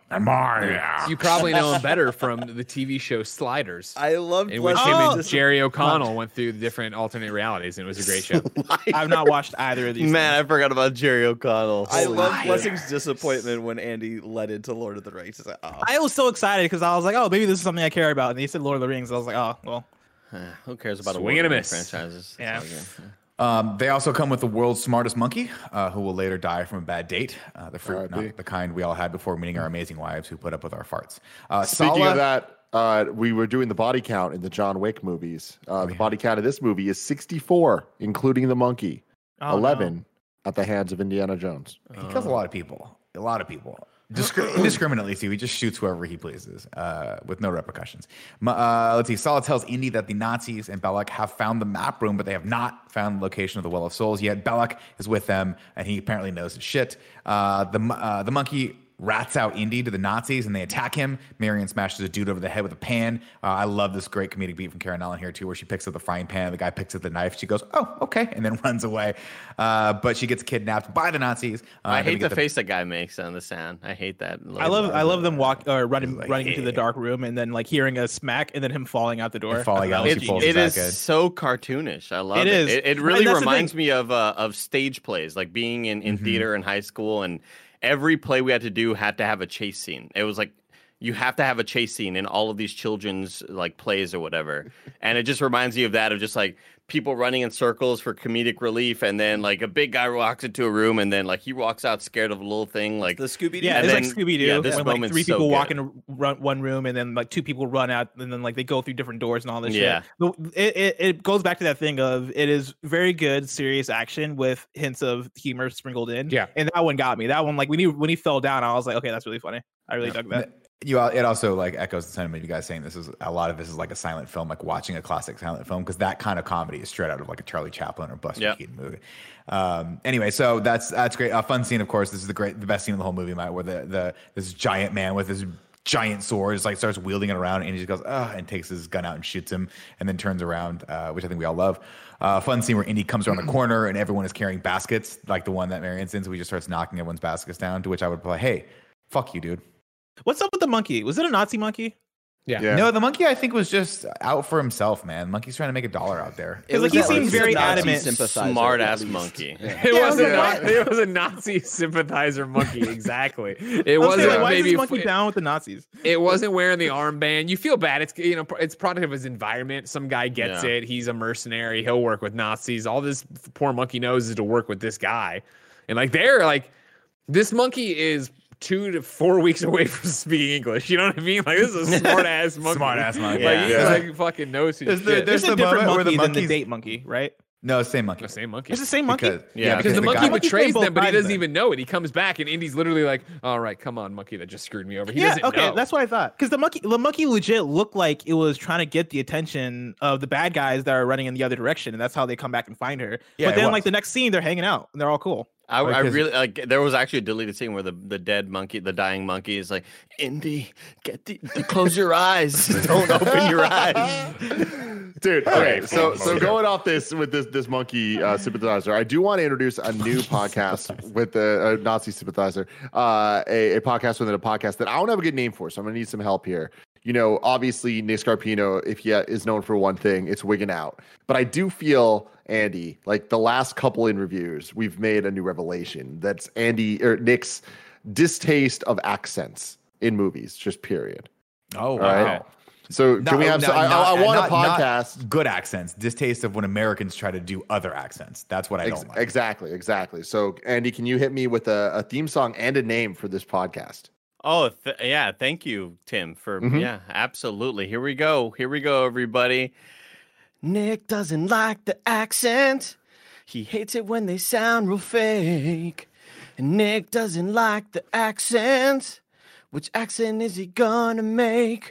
You probably know him better from the T V show Sliders, I love in which Blessing him Oh. and Jerry O'Connell went through the different alternate realities, and it was a great show. I've not watched either of these. Man, things. I forgot about Jerry O'Connell. I Holy love shit. Blessing's disappointment when Andy led into Lord of the Rings. He's like, oh. I was so excited because I was like, oh, maybe this is something I care about. And he said Lord of the Rings. I was like, oh, well. Who cares about Swing and a award-winning miss. franchises? That's Yeah. all good. Um, they also come with the world's smartest monkey, uh, who will later die from a bad date. Uh, the fruit, R I P not the kind we all had before meeting our amazing wives who put up with our farts. Uh, Speaking Sala- of that, uh, we were doing the body count in the John Wick movies. Uh, the body count of this movie is sixty-four, including the monkey. Oh, eleven at the hands of Indiana Jones. he kills a lot of people. A lot of people. Discri- indiscriminately, too. He just shoots whoever he pleases uh, with no repercussions. M- Uh, let's see. Sala tells Indy that the Nazis and Belloc have found the map room, but they have not found the location of the Well of Souls yet. Belloc is with them, and he apparently knows his shit. Uh, the, m- uh, the monkey rats out Indy to the Nazis, and they attack him. Marion smashes a dude over the head with a pan. Uh, I love this great comedic beat from Karen Allen here, too, where she picks up the frying pan, the guy picks up the knife. She goes, oh, okay, and then runs away. Uh, but she gets kidnapped by the Nazis. Uh, I then we hate the, get face that guy makes on the sound. I hate that. I love I love them walk or running Like, running into the dark room and then like hearing a smack and then him falling out the door. And falling out. That was She It, pulls genius. his it is back in. so cartoonish. I love It it. is. It, it And really that's the reminds thing. me of uh, of stage plays, like being in, in Mhm. theater in high school, and every play we had to do had to have a chase scene. It was like you have to have a chase scene in all of these children's like plays or whatever, and it just reminds me of that of just like people running in circles for comedic relief, and then like a big guy walks into a room, and then like he walks out scared of a little thing, like the Scooby Doo. Yeah, And it's then- like Scooby Doo. yeah, this when like moment's three so people walk good. in run, one room, and then like two people run out, and then like they go through different doors and all this Yeah. shit. The- It, it it goes back to that thing of it is very good, serious action with hints of humor sprinkled in. Yeah. and that one got me. That one, like when he when he fell down, I was like, okay, that's really funny. I really dug that. You, it also like echoes the sentiment of you guys saying this is a lot of this is like a silent film, like watching a classic silent film, because that kind of comedy is straight out of like a Charlie Chaplin or Buster Yep. Keaton movie. Um, anyway, so that's that's great. A fun scene, of course. This is the great, the best scene in the whole movie, Matt, where the the this giant man with his giant sword just like starts wielding it around, and he just goes ah, and takes his gun out and shoots him, and then turns around, uh, which I think we all love. Uh, fun scene where Indy comes around the corner and everyone is carrying baskets, like the one that Marion's in, so he just starts knocking everyone's baskets down. To which I would play, hey, fuck you, dude. What's up with the monkey? Was it a Nazi monkey? Yeah. Yeah. No, the monkey I think was just out for himself, man. The monkey's trying to make a dollar out there. Because like he was at seemed least very a Nazi adamant. sympathizer, smart at ass least. monkey. Yeah. It was a Yeah. Na- it was a Nazi sympathizer monkey, exactly. It I was wasn't saying, like, why is maybe this monkey f- down with the Nazis? it wasn't wearing the armband. You feel bad. It's you know it's product of his environment. Some guy gets Yeah. it. He's a mercenary. He'll work with Nazis. All this poor monkey knows is to work with this guy, and like they're like this monkey is two to four weeks away from speaking English. You know what I mean? Like this is a smart ass monkey. Smart ass monkey. Like Yeah. he Yeah. like fucking knows his There's the- shit. there's It's a the different moment where the monkey than the monkeys- date monkey, right? No, same monkey. the same monkey. It's the same monkey. Because, Yeah, Because the the monkey guy- Monkey's betrays playing them, but he both doesn't sides even know it. He comes back and Indy's literally like, "All right, come on, monkey, that just screwed me over." He yeah, doesn't okay, know. that's what I thought. Because the monkey, the monkey legit looked like it was trying to get the attention of the bad guys that are running in the other direction, and that's how they come back and find her. Yeah, but it then, was. like the next scene, they're hanging out and they're all cool. I, I Because- really like. There was actually a deleted scene where the, the dead monkey, the dying monkey, is like, "Indy, get the close your eyes, don't open your eyes." Dude, okay, so so going off this with this this monkey uh, sympathizer, I do want to introduce a new podcast with the a Nazi sympathizer, uh, a, a podcast within a podcast that I don't have a good name for, so I'm gonna need some help here. You know, obviously Nick Scarpino, if he is known for one thing, it's wigging out. But I do feel, Andy, like the last couple in reviews, we've made a new revelation. That's Andy or Nick's distaste of accents in movies, just period. Oh, All right. wow. So No, can we have? no, some, I, not- I, I want not- a not podcast. good accents. Distaste of when Americans try to do other accents. That's what I Ex- don't like. Exactly, exactly. So, Andy, can you hit me with a, a theme song and a name for this podcast? Oh, th- yeah. Thank you, Tim, for Mhm. yeah, absolutely. Here we go. Here we go, everybody. Nick doesn't like the accent. He hates it when they sound real fake. And Nick doesn't like the accent. Which accent is he gonna make?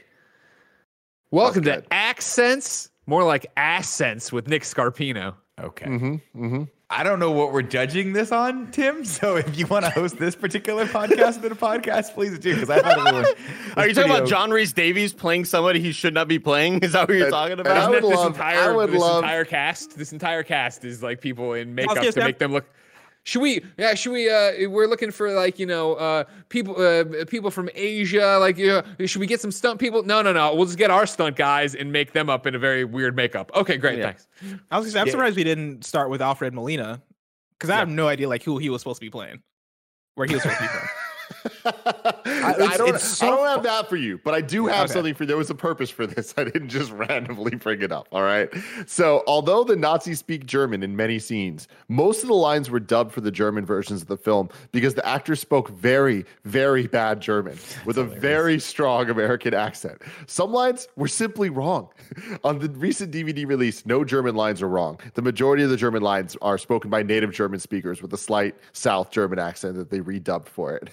Welcome That's to Accents, more like Accents with Nick Scarpino. Okay. Mm-hmm. Mm-hmm. I don't know what we're judging this on, Tim. So if you want to host this particular podcast in a podcast, please do. Because I thought everyone. Are you talking about over- John Rhys Davies playing somebody he should not be playing? Is that what you're And- talking and about? I Isn't would it this love- entire, I would this love- entire cast. This entire cast is like people in makeup gonna to say- make them look. Should we? Yeah. Should we? Uh, we're looking for like you know, uh, people, uh, people from Asia. Like, you know, should we get some stunt people? No, no, no. We'll just get our stunt guys and make them up in a very weird makeup. Okay, great. Yeah. Thanks. I was gonna say, I'm Yeah. surprised we didn't start with Alfred Molina because I have no idea like who he was supposed to be playing, where he was supposed to be from. I, it's- don't. it's so I don't have that for you, but I do have Okay. something for. There was a purpose for this. I didn't just randomly bring it up. All right. So, although the Nazis speak German in many scenes, most of the lines were dubbed for the German versions of the film because the actors spoke very, very bad German with a very strong American accent. Some lines were simply wrong. On the recent D V D release, no German lines are wrong. The majority of the German lines are spoken by native German speakers with a slight South German accent that they redubbed for it.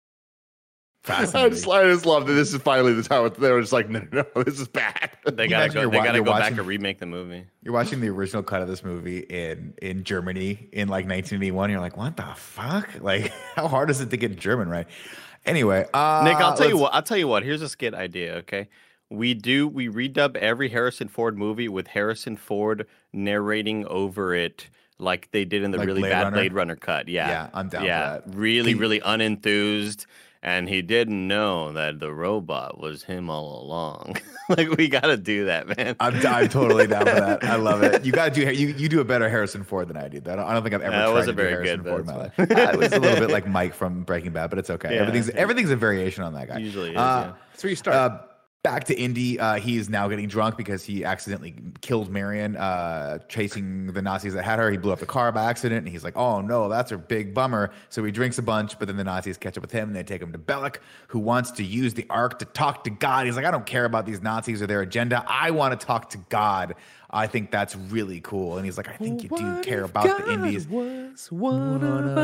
I just, I just love that this is finally the time they were just like, no, no, no, this is bad. They you gotta imagine go. you're They wa- gotta you're go back watching- and remake the movie. You're watching the original cut of this movie in in Germany in like nineteen eighty-one. You're like, what the fuck? Like, how hard is it to get German right? Anyway, uh, Nick, I'll tell you let's- what. I'll tell you what. Here's a skit idea. Okay, we do we redub every Harrison Ford movie with Harrison Ford narrating over it, like they did in the Like really Blade bad Runner? Blade Runner cut. Yeah, Yeah, I'm down for Yeah, that. really, Can- really unenthused, and he didn't know that the robot was him all along. Like, we got to do that, man. I'm, I'm totally down for that. I love it. You got to do you you do a better Harrison Ford than I do. I don't, I don't think I've ever That tried wasn't to do very Harrison good, Ford in but my life. it's Uh, it was a little bit like Mike from Breaking Bad, but it's okay. Yeah. Everything's everything's a variation on that guy. Usually is, Uh, yeah. That's where you start. Uh, back to Indy. Uh, he is now getting drunk because he accidentally killed Marion, uh, chasing the Nazis that had her. He blew up the car by accident, and he's like, "Oh no, that's a big bummer." So he drinks a bunch, but then the Nazis catch up with him, and they take him to Bellic, who wants to use the Ark to talk to God. He's like, "I don't care about these Nazis or their agenda. I want to talk to God." I think that's really cool. And he's like, "I think you do care about the Indies." Was one of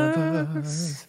us.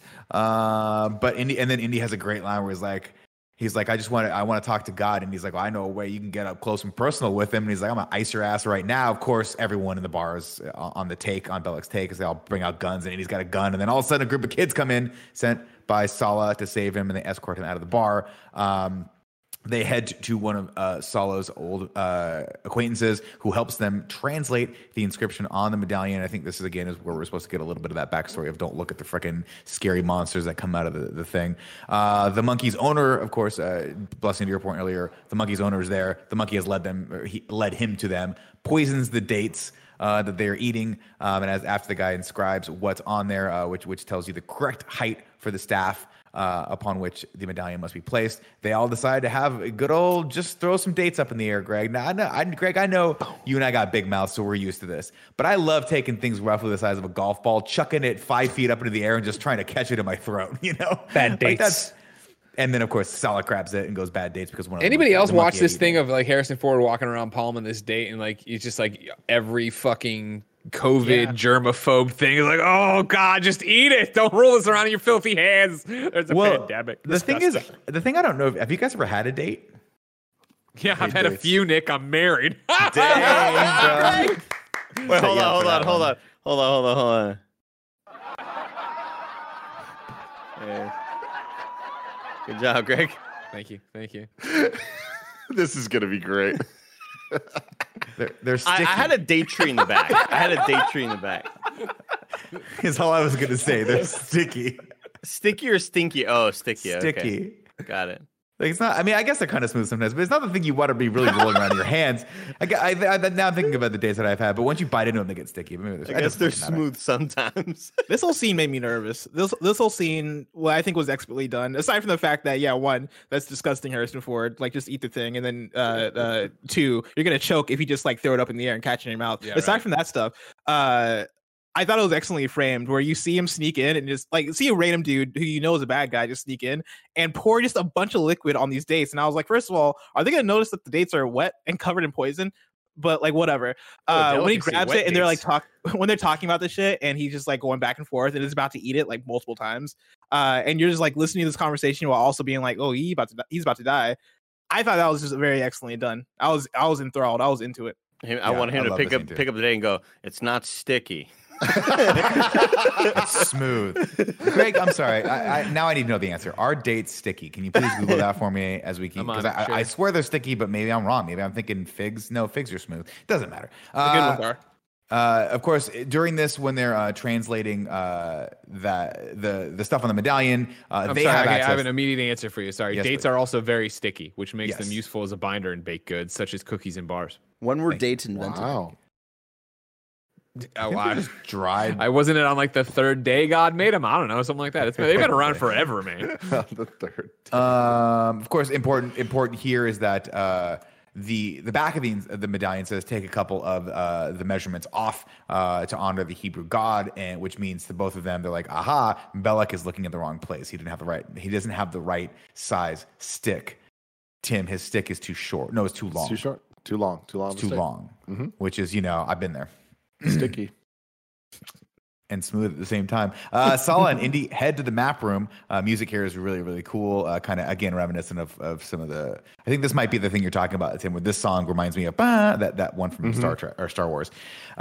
Uh, but Indy, and then Indy has a great line where he's like, he's like, I just want to, I want to talk to God. And he's like, well, I know a way you can get up close and personal with him. And he's like, I'm gonna ice your ass right now. Of course, everyone in the bar is on the take, on Bellic's take, because they all bring out guns, and Indy's got a gun. And then all of a sudden, a group of kids come in, sent by Sala to save him, and they escort him out of the bar. Um, They head to one of uh, Solo's old uh, acquaintances, who helps them translate the inscription on the medallion. I think this is again is where we're supposed to get a little bit of that backstory of don't look at the freaking scary monsters that come out of the, the thing. Uh, the monkey's owner, of course, uh, blessing to your point earlier, the monkey's owner is there. The monkey has led them, or he led him to them, poisons the dates uh, that they are eating, um, and as after the guy inscribes what's on there, uh, which which tells you the correct height for the staff. Uh, upon which the medallion must be placed. They all decide to have a good old, just throw some dates up in the air, Greg. Now, I know, I, Greg, I know you and I got big mouths, so we're used to this. But I love taking things roughly the size of a golf ball, chucking it five feet up into the air, and just trying to catch it in my throat. You know, Bad Like, dates. that's- and then, of course, Sala grabs it and goes bad dates because one. Of Anybody the, else the watch monkey this ate thing it. of like Harrison Ford walking around palming this date, and like it's just like every fucking COVID Yeah. germaphobe thing is like, oh god, just eat it. Don't roll this around in your filthy hands. There's a Well, pandemic. the thing is, Disgusting. the thing I don't know. If, have you guys ever had a date? yeah, I've had a dates. few. Nick, I'm married. Dang, bro. Wait, Set hold you on, up hold for on, that hold one. on, hold on, hold on, hold on. Yeah. Good job, Greg. Thank you, thank you. This is gonna be great. They're, they're I, sticky. I had a date tree in the back. I had a date tree in the back. Is all I was gonna say. They're sticky. Sticky or stinky? Oh, sticky. Okay. Sticky. Got it. Like it's not. I mean, I guess they're kind of smooth sometimes, but it's not the thing you want to be really rolling around in your hands. I, gu- I, I, now I'm thinking about the days that I've had, but once you bite into them, they get sticky. But maybe I there's- guess it they're doesn't really matter. smooth sometimes. This whole scene made me nervous. This this whole scene, well, I think was expertly done. Aside from the fact that, yeah, one, that's disgusting, Harrison Ford. Like, just eat the thing, and then uh, uh, two, you're gonna choke if you just like throw it up in the air and catch it in your mouth. Yeah, Aside right. from that stuff, uh, I thought it was excellently framed, where you see him sneak in and just like see a random dude who you know is a bad guy just sneak in and pour just a bunch of liquid on these dates. And I was like, first of all, are they gonna notice that the dates are wet and covered in poison? But like whatever. Uh, when he delicacy, grabs wet it and they're like dates. talk when they're talking about this shit and he's just like going back and forth and is about to eat it like multiple times. Uh, and you're just like listening to this conversation while also being like, oh, he about to di- he's about to die. I thought that was just very excellently done. I was I was enthralled. I was into it. Him- I Yeah, want him I to love pick this up scene too. pick up the day and go, it's not sticky. That's smooth. Greg, I'm sorry. I, I, now I need to know the answer. Are dates sticky? Can you please Google that for me as we keep? I'm on, Because I, sure. I swear they're sticky, but maybe I'm wrong. Maybe I'm thinking figs. No, figs are smooth. Doesn't matter. The good Uh, ones are. Uh, of course, during this, when they're uh, translating uh, that the the stuff on the medallion, uh, I'm they sorry, have I, I access. have an immediate answer for you. Sorry, Yes, dates please. are also very sticky, which makes Yes. them useful as a binder in baked goods, such as cookies and bars. When were Thank dates invented? Wow. Oh, I, dried. I wasn't it on like the third day God made them. I don't know, something like that. It's been, they've been around forever, man. The third. Um, of course, important important here is that uh, the the back of the the medallion says take a couple of uh, the measurements off uh, to honor the Hebrew god, and which means to both of them they're like, aha, Belloc is looking at the wrong place. He didn't have the right. He doesn't have the right size stick. Tim, his stick is too short. No, it's too long. Too short. Too long. Too long. It's of a too stick. long. Mhm. Which is, you know, I've been there. Sticky. And smooth at the same time. Uh, Sala and Indy head to the map room. Uh, music here is really, really cool. Uh, kind of, again, reminiscent of, of some of the. I think this might be the thing you're talking about, Tim. Where this song reminds me of bah, that that one from Star Trek or Star Wars.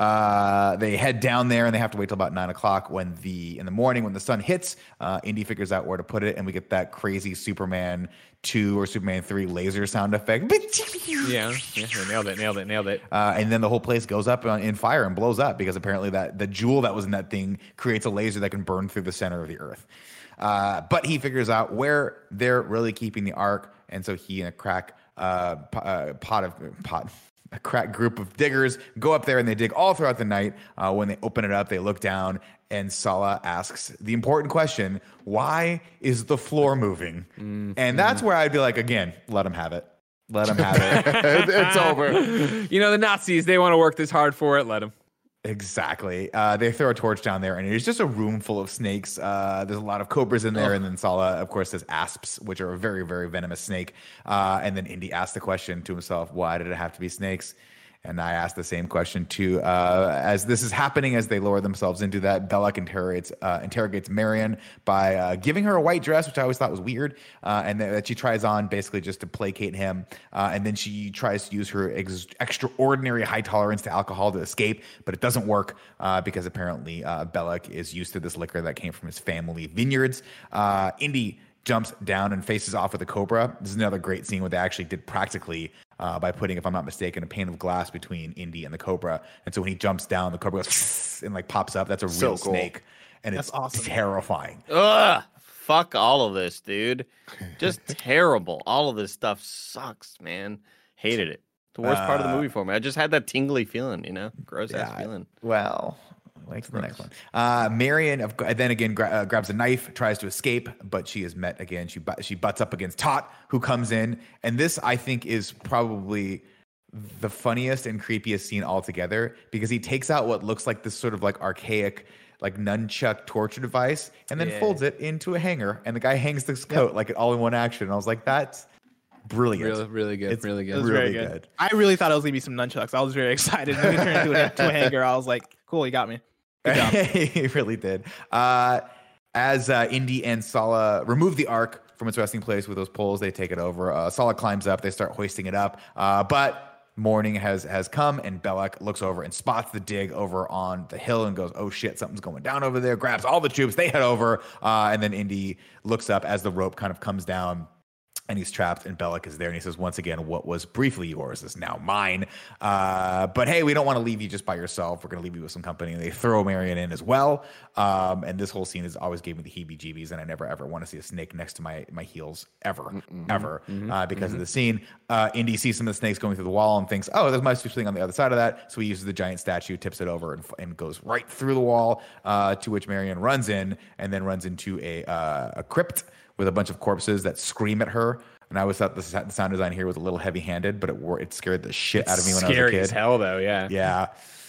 Uh, they head down there and they have to wait till about nine o'clock when the in the morning when the sun hits. Uh, Indy figures out where to put it, and we get that crazy Superman two or Superman three laser sound effect. Yeah, yeah, nailed it, nailed it, nailed it. Uh, and then the whole place goes up on- in fire and blows up because apparently that the jewel that was in that thing creates a laser that can burn through the center of the earth. Uh, but he figures out where they're really keeping the ark, and so he and a crack uh, po- uh, pot of pot. A crack group of diggers go up there and they dig all throughout the night. Uh, when they open it up, they look down, and Sala asks the important question: why is the floor moving? Mm-hmm. And that's where I'd be like, again, let him have it. Let him have it. It's over. You know, the Nazis, they want to work this hard for it. Let them. Exactly. Uh, they throw a torch down there, and it's just a room full of snakes. Uh, there's a lot of cobras in there, and then Sala, of course, has asps, which are a very, very venomous snake. Uh, and then Indy asks the question to himself, why did it have to be snakes? And I asked the same question too. Uh, as this is happening, as they lower themselves into that, Belloc interrogates uh, interrogates Marion by uh, giving her a white dress, which I always thought was weird, uh, and that she tries on basically just to placate him. Uh, and then she tries to use her ex- extraordinary high tolerance to alcohol to escape, but it doesn't work uh, because apparently uh, Belloc is used to this liquor that came from his family vineyards. Uh, Indy jumps down and faces off with a cobra. This is another great scene where they actually did practically uh, by putting, if I'm not mistaken, a pane of glass between Indy and the cobra. And so when he jumps down, the cobra goes and like pops up. That's a So real cool. snake, and That's it's awesome. terrifying. Ugh, fuck all of this, dude. Just terrible. All of this stuff sucks, man. Hated it. The worst part of the Uh, movie for me. I just had that tingly feeling, you know, gross ass Yeah, feeling. Well, wait for the next one. Uh, Marion, of, then again, gra- uh, grabs a knife, tries to escape, but she is met again. She bu- she butts up against Tot, who comes in, and this I think is probably the funniest and creepiest scene altogether because he takes out what looks like this sort of like archaic like nunchuck torture device and then Yeah. folds it into a hanger, and the guy hangs this coat like all in one action. And I was like, that's brilliant. Really, really good, It's really It good. was really very good. good. I really thought it was gonna be some nunchucks. I was very excited. When he turned into a, to a hanger, I was like, "Cool, you got me." Good job. He really did. Uh, as uh, Indy and Sala remove the ark from its resting place with those poles, they take it over. Uh, Sala climbs up. They start hoisting it up. Uh, but morning has has come, and Belloc looks over and spots the dig over on the hill and goes, "Oh shit, something's going down over there." Grabs all the troops. They head over, uh, and then Indy looks up as the rope kind of comes down. And he's trapped, and Belloc is there, and he says, once again, what was briefly yours is now mine. Uh, but hey, we don't want to leave you just by yourself. We're going to leave you with some company. And they throw Marion in as well. Um, and this whole scene has always gave me the heebie-jeebies, and I never, ever want to see a snake next to my my heels, ever, mm-hmm. ever, mm-hmm. Uh, because mm-hmm. of the scene. Uh, Indy sees some of the snakes going through the wall and thinks, oh, there must be something on the other side of that. So he uses the giant statue, tips it over, and, and goes right through the wall, uh, to which Marion runs in, and then runs into a uh, a crypt with a bunch of corpses that scream at her. And I always thought the sound design here was a little heavy-handed, but it it scared the shit out of me when I was a Scary kid. as hell, though. Yeah. Yeah.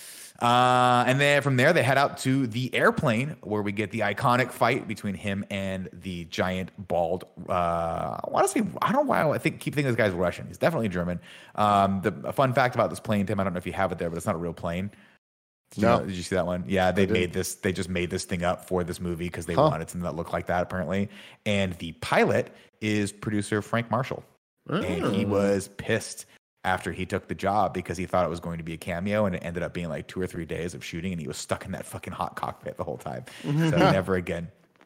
Uh, and then from there, they head out to the airplane where we get the iconic fight between him and the giant bald. Uh, I want to say, I don't know why I think keep thinking this guy's Russian. He's definitely German. Um, the a fun fact about this plane, Tim, I don't know if you have it there, but it's not a real plane. Did No. you, know- did you see that one? Yeah, they didn't. made this. They just made this thing up for this movie because they Huh. wanted something that looked like that, apparently. And the pilot is producer Frank Marshall, and he was pissed after he took the job because he thought it was going to be a cameo, and it ended up being like two or three days of shooting, and he was stuck in that fucking hot cockpit the whole time. So never again.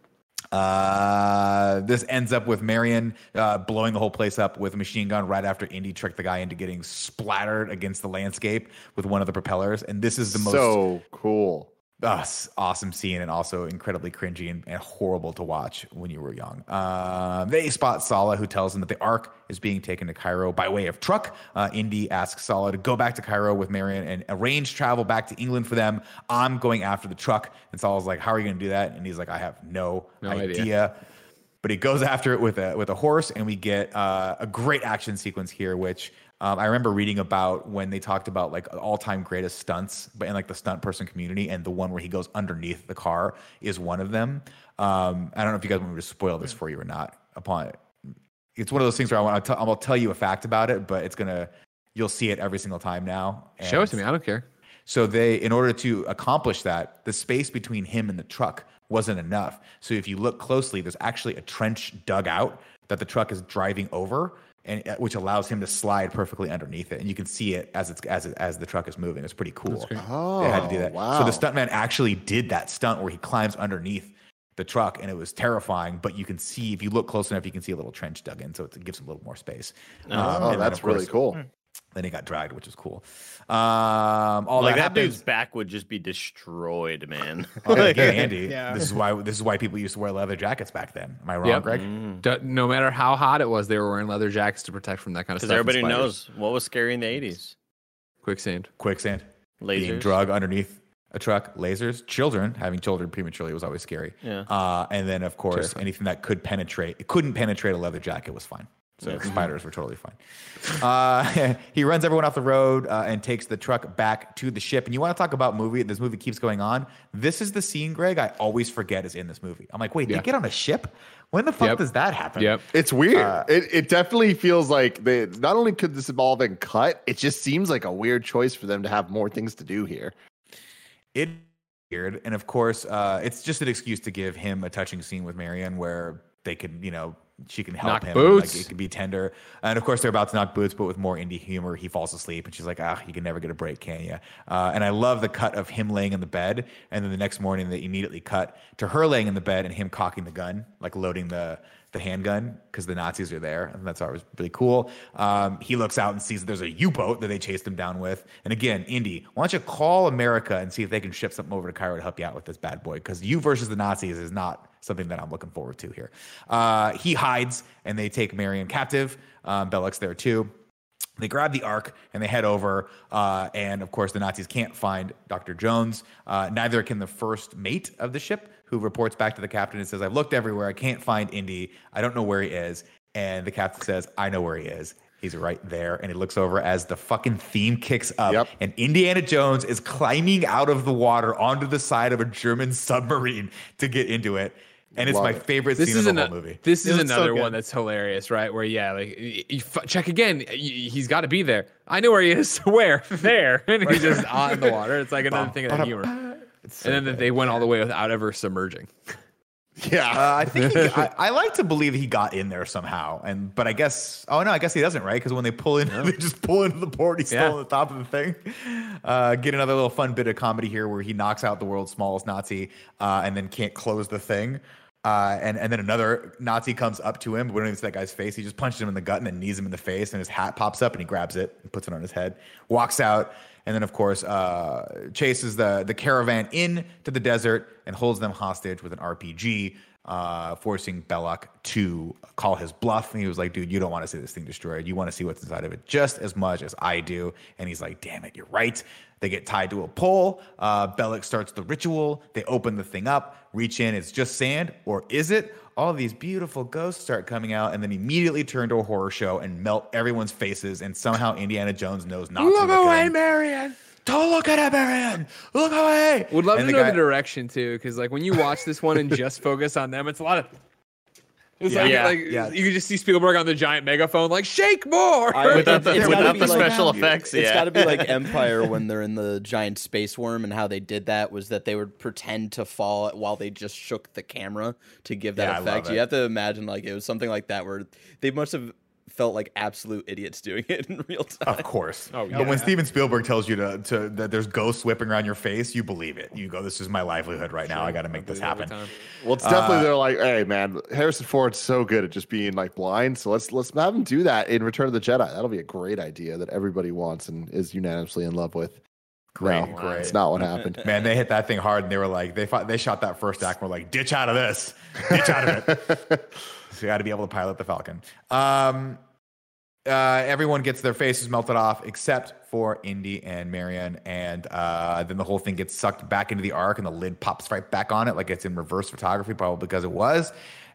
Uh, this ends up with Marion uh, blowing the whole place up with a machine gun right after Indy tricked the guy into getting splattered against the landscape with one of the propellers. And this is the most so cool. Uh, awesome scene, and also incredibly cringy and, and horrible to watch when you were young. Um, they spot Sallah, who tells them that the Ark is being taken to Cairo by way of truck. Uh, Indy asks Sallah to go back to Cairo with Marion and arrange travel back to England for them. I'm going after the truck. And Salah's like, how are you going to do that? And he's like, I have no, No idea. idea. But he goes after it with a with a horse, and we get uh, a great action sequence here, which um, I remember reading about when they talked about like all time greatest stunts, but in like the stunt person community, and the one where he goes underneath the car is one of them. Um, I don't know if you guys want me to spoil this for you or not. Upon it, it's one of those things where I want to. I'll tell you a fact about it, but it's gonna you'll see it every single time now. And Show it to me. I don't care. so they, in order to accomplish that, the space between him and the truck wasn't enough. So if you look closely, there's actually a trench dug out that the truck is driving over, and which allows him to slide perfectly underneath it. And you can see it as it's as it, as the truck is moving. It's pretty cool. Oh, They had to do that. wow. So the stuntman actually did that stunt where he climbs underneath the truck, and it was terrifying. But you can see, if you look close enough, you can see a little trench dug in, so it gives him a little more space. Um, Oh, and then, that's of course, really cool. Then he got dragged, which was cool. Um, all Like that, that happens. dude's back would just be destroyed, man. Oh, again, Andy. Yeah. This is why this is why people used to wear leather jackets back then. Am I wrong, Yep. Greg? Do- no matter how hot it was, they were wearing leather jackets to protect from that kind of Because stuff. and everybody spiders. knows what was scary in the eighties. Quicksand. Quicksand, being Lasers. drug underneath a truck, lasers, children having children prematurely was always scary. Yeah. Uh, and then of course Terrifying. anything that could penetrate, it couldn't penetrate a leather jacket was fine. So spiders were totally fine. Uh, he runs everyone off the road uh, and takes the truck back to the ship. And you want to talk about movie? This movie keeps going on. This is the scene, Greg, I always forget is in this movie. I'm like, wait, Yeah. they get on a ship? When the fuck Yep. does that happen? Yep. It's weird. Uh, it it definitely feels like they not only could this have all been cut, it just seems like a weird choice for them to have more things to do here. It weird, and of course, uh, it's just an excuse to give him a touching scene with Marion where they could, you know, she can help Knock him. boots. Like it could be tender, and of course, they're about to knock boots, but with more indie humor, he falls asleep, and she's like, "Ah, you can never get a break, can you?" Uh, and I love the cut of him laying in the bed, and then the next morning they immediately cut to her laying in the bed and him cocking the gun, like loading the the handgun because the Nazis are there, and that's always really cool. Um, he looks out and sees that there's a U-boat that they chased him down with. And again, Indy, why don't you call America and see if they can ship something over to Cairo to help you out with this bad boy? Because you versus the Nazis is not something that I'm looking forward to here. Uh, he hides, and they take Marion captive. Um, Belloq's there too. They grab the Ark and they head over, uh, and of course the Nazis can't find Doctor Jones. Uh, neither can the first mate of the ship, who reports back to the captain and says, "I've looked everywhere. I can't find Indy. I don't know where he is." And the captain says, "I know where he is. He's right there." And he looks over as the fucking theme kicks up, Yep. and Indiana Jones is climbing out of the water onto the side of a German submarine to get into it. And it's Love my it. favorite This scene is of the an, whole movie. This is It looks so another good. one that's hilarious, right? Where yeah, like you, you f- check again. y- He's got to be there. I know where he is. Where? There. And he's just on in the water. It's like another thing of that humor. It's so And then that good. they went all the way without ever submerging. Yeah. Uh, I think he, I, I like to believe he got in there somehow, and but I guess oh no, I guess he doesn't, right? Because when they pull in, they just pull into the port. He's Yeah. still on the top of the thing. Uh, get another little fun bit of comedy here, where he knocks out the world's smallest Nazi, uh, and then can't close the thing. Uh, and and then another Nazi comes up to him, but we don't even see that guy's face. He just punches him in the gut and then knees him in the face, and his hat pops up, and he grabs it and puts it on his head, walks out, and then of course uh, chases the the caravan in to the desert and holds them hostage with an R P G, uh, forcing Belloq to call his bluff. And he was like, "Dude, you don't want to see this thing destroyed. You want to see what's inside of it just as much as I do." And he's like, "Damn it, you're right." They get tied to a pole. Uh, Belloq starts the ritual. They open the thing up, reach in. It's just sand, or is it? All these beautiful ghosts start coming out, and then immediately turn to a horror show and melt everyone's faces. And somehow Indiana Jones knows not to look at him. Marion. Don't look at him, Marion. Look away. Would love And to the know guy- the direction too, because like when you watch this one and just focus on them, it's a lot of. It's Yeah. like, Yeah. like Yeah. you can just see Spielberg on the giant megaphone, like shake more. I- Without the, It's gotta without be the like- special effects, It's yeah. got to be like Empire when they're in the giant space worm, and how they did that was that they would pretend to fall while they just shook the camera to give that Yeah, I love effect. it. You have to imagine like it was something like that where they must have felt like absolute idiots doing it in real time. Of course. Oh, But when yeah. Steven Spielberg tells you to, to that there's ghosts whipping around your face, you believe it. You go, this is my livelihood right now. I got to make this happen. Well, it's definitely Uh, they're like, hey man, Harrison Ford's so good at just being like blind, so let's let's have him do that in Return of the Jedi. That'll be a great idea that everybody wants and is unanimously in love with. Great, No, great. It's not what happened. Man, they hit that thing hard, and they were like, they fought, they shot that first act. And were like, ditch out of this, ditch out of it. So you got to be able to pilot the Falcon. Um, uh, everyone gets their faces melted off except for Indy and Marion, and uh, then the whole thing gets sucked back into the Ark, and the lid pops right back on it, like it's in reverse photography, probably because it was,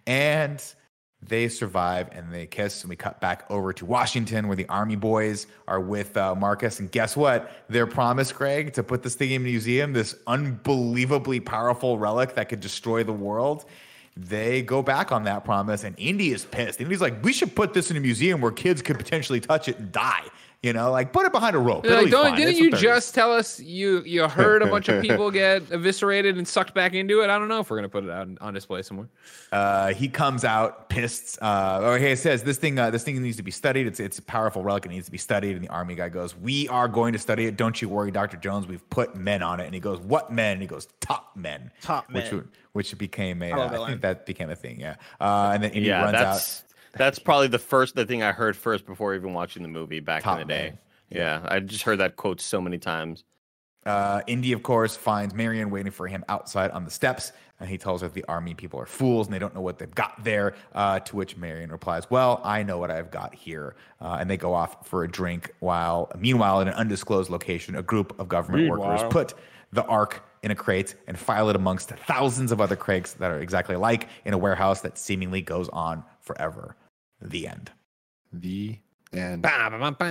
and they survive and they kiss, and we cut back over to Washington where the Army boys are with uh, Marcus. And guess what? Their promise, Greg, to put this thing in a museum, this unbelievably powerful relic that could destroy the world. They go back on that promise, and Indy is pissed. Indy's like, we should put this in a museum where kids could potentially touch it and die. You know, like put it behind a rope. They're It'll like, be don't, fine. didn't It's you the thirties. just tell us you you heard a bunch of people get eviscerated and sucked back into it? I don't know if we're gonna put it out on display somewhere. Uh, he comes out pissed. Uh, or he says this thing, uh, this thing needs to be studied. It's it's a powerful relic. It needs to be studied. And the Army guy goes, "We are going to study it. Don't you worry, Doctor Jones. We've put men on it." And he goes, "What men?" And he goes, "Top men." Top which men. would- which became a. I Uh, love that I line. think that became a thing. Yeah. Uh, and then Indy yeah, runs that's out. that's probably the first the thing I heard first before even watching the movie back Top in the day. man. Yeah, I just heard that quote so many times. Uh, Indy, of course, finds Marion waiting for him outside on the steps, and he tells her the Army people are fools and they don't know what they've got there. Uh, to which Marion replies, "Well, I know what I've got here." Uh, and they go off for a drink. While, meanwhile, in an undisclosed location, a group of government workers put the Ark in a crate and file it amongst thousands of other crates that are exactly alike in a warehouse that seemingly goes on forever. The end. The end. By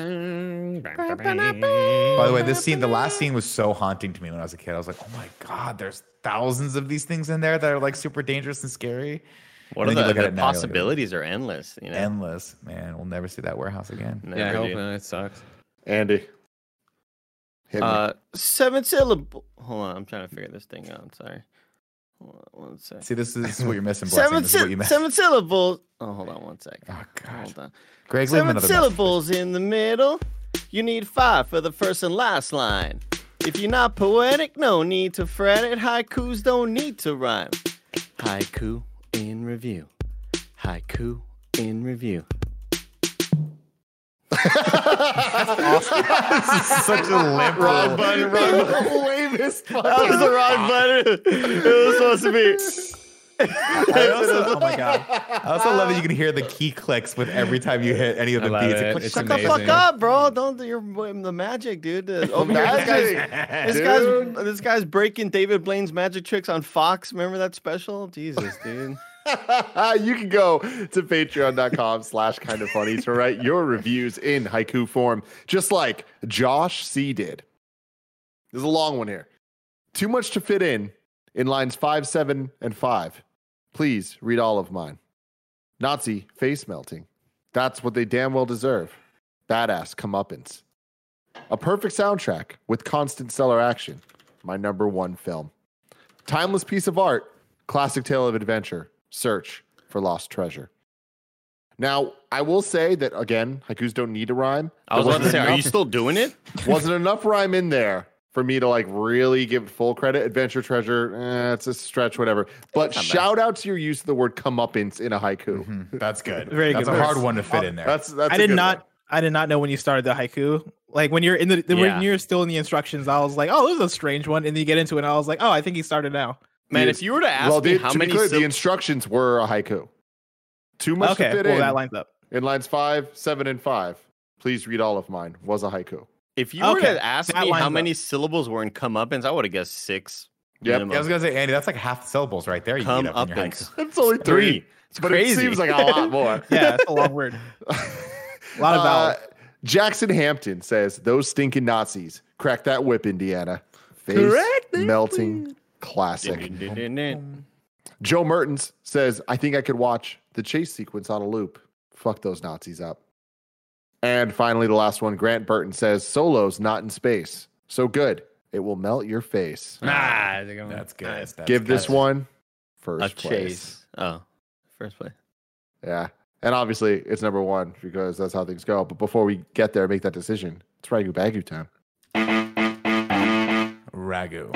the way, this scene, the last scene was so haunting to me when I was a kid. I was like, oh my God, there's thousands of these things in there that are like super dangerous and scary. What And are then you the, look at the it now, you're like, possibilities are endless. You know, Endless, man. We'll never see that warehouse again. Never, Yeah, I hope dude. not. It sucks. Andy. Hit me. Uh, seven syllable. Hold on, I'm trying to figure this thing out. Sorry. Hold on one sec. See, this is what you're missing, Blessing. Seven, This is what sy- you missed. seven syllables. Oh, hold on one sec. Oh, God. Hold on. Greg, leave him Seven another message, syllables in the middle. You need five for the first and last line. If you're not poetic, no need to fret it. Haikus don't need to rhyme. Haiku in review. Haiku in review. Such a limp Wrong little- button, wrong button. Lamest That was the wrong button. It was supposed to be. I also, oh my God. I also love that you can hear the key clicks with every time you hit any of I the love beats. it. click, It's click, Shut the click, fuck amazing. up, bro! Don't do your the magic, dude. Uh, Over here, this guy's, Magic, this guy's dude. this guy's breaking David Blaine's magic tricks on Fox. Remember that special? Jesus, dude. You can go to patreon.com slash kind of funny to write your reviews in haiku form, just like Josh C did. There's a long one here. Too much to fit in in lines five, seven, and five. Please read all of mine. Nazi face melting. That's what they damn well deserve. Badass comeuppance. A perfect soundtrack with constant stellar action. My number one film. Timeless piece of art. Classic tale of adventure. Search for lost treasure. Now, I will say that, again, haikus don't need to rhyme. I was There about to say, wasn't are you enough- still doing it? wasn't enough rhyme in there for me to like really give full credit. Adventure treasure, eh, it's a stretch, whatever. But shout out to your use of the word comeuppance in a haiku. Mhm. That's good. Very That's good. a hard one to fit in there. That's that's. I a did good not. one. I did not know when you started the haiku. Like when you're in the, the Yeah. when you're still in the instructions, I was like, "Oh, this is a strange one," and then you get into it, and I was like, "Oh, I think he started now." Man, The- if you were to ask well, me the, how to many be clear, the syll- instructions were a haiku. Too much Okay, to fit well in that lines up. in lines five, seven, and five. Please read all of mine. Was a haiku. if you were Okay, to ask that me how lines many syllables were in comeuppance, I would have guessed six. Yep. minimum. Yeah, I was gonna say, Andy, that's like half the syllables right there. You Come eat up in your up haiku. It's only three, Three. It's but crazy. it seems like a lot more. Yeah, it's a long word. A lot of vowels. Uh, Jackson Hampton says, "Those stinking Nazis. Crack that whip, Indiana. Face Correct that melting classic." Dun, dun, dun, dun. Joe Mertens says, "I think I could watch the chase sequence on a loop. Fuck those Nazis up." And finally, the last one, Grant Burton says, "Solo's not in space. So good. It will melt your face." Ah, I think I'm- That's good. Nice. That's Give this good. one A first place. chase. Oh, first place. Yeah. And obviously, it's number one because that's how things go. But before we get there, make that decision. It's Ragu Bagu time. Ragu.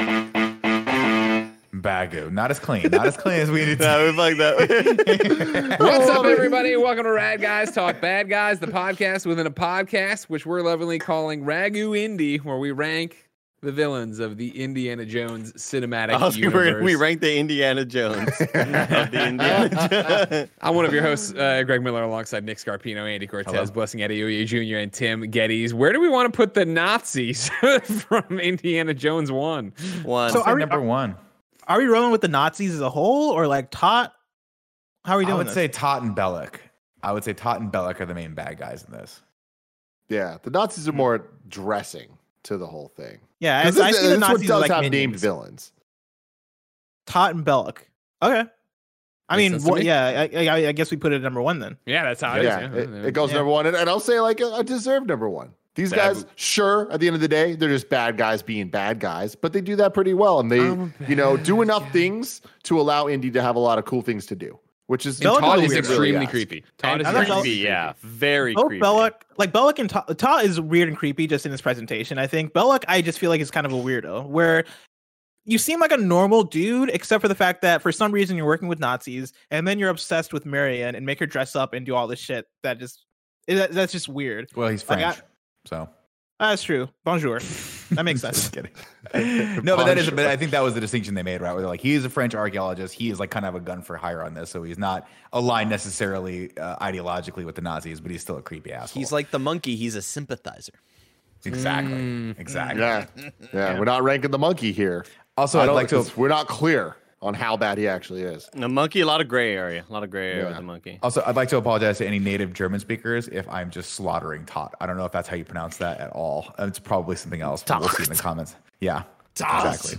Bagu. Not as clean. Not as clean as we need to. No, we like that. What's up, everybody? Welcome to Rad Guys Talk Bad Guys, the podcast within a podcast, which we're lovingly calling Ragu Indy, where we rank the villains of the Indiana Jones cinematic Also, universe. we're, we rank the Indiana Jones of the Indiana Jones. I'm one of your hosts, uh, Greg Miller, alongside Nick Scarpino, Andy Cortez, Hello. Blessing Adeoye Junior, and Tim Geddes. Where do we want to put the Nazis from Indiana Jones one? One. So Say are we- number one. Are we rolling with the Nazis as a whole, or like Tot? How are we I doing? would this? say Tot and Bellic. I would say Tot and Bellic are the main bad guys in this. Yeah, the Nazis are more dressing to the whole thing. yeah. I, I This see is- the this Nazis one does as like have minions. named villains. Tot and Bellic. Okay. I Makes mean, sense to what, me. yeah. I, I, I guess we put it at number one then. Yeah, that's how it Yeah, is. it, it goes Yeah. number one, and, and I'll say like a, a deserved number one. These Bad guys, boop. sure, at the end of the day, they're just bad guys being bad guys, but they do that pretty well, and they, I'm a you know, bad do enough guy. things to allow Indy to have a lot of cool things to do, which is And Bellic Todd is is weird. extremely Really ask. creepy. Todd is I thought extremely creepy, yeah. Very Both creepy. Bellic, like Bellic and Tot, Tot is weird and creepy just in his presentation. I think Bellic, I just feel like is kind of a weirdo, where you seem like a normal dude, except for the fact that for some reason you're working with Nazis, and then you're obsessed with Marion and make her dress up and do all this shit. That just that, that's just weird. Well, he's Like, French. I- so. That's true. Bonjour. That makes sense. Just kidding. no, but that is. Bonjour. But I think that was the distinction they made, right? Where they're like, he is a French archaeologist. He is like kind of a gun for hire on this, so he's not aligned necessarily uh, ideologically with the Nazis, but he's still a creepy asshole. He's like the monkey. He's a sympathizer. exactly, Mm. exactly. yeah, yeah. We're not ranking the monkey here. Also, I I'd don't- like to. 'cause we're not clear on how bad he actually is. The monkey, a lot of gray area. A lot of gray area Yeah. with the monkey. Also, I'd like to apologize to any native German speakers if I'm just slaughtering Tot. I don't know if that's how you pronounce that at all. It's probably something else. But we'll see in the comments. Yeah, exactly.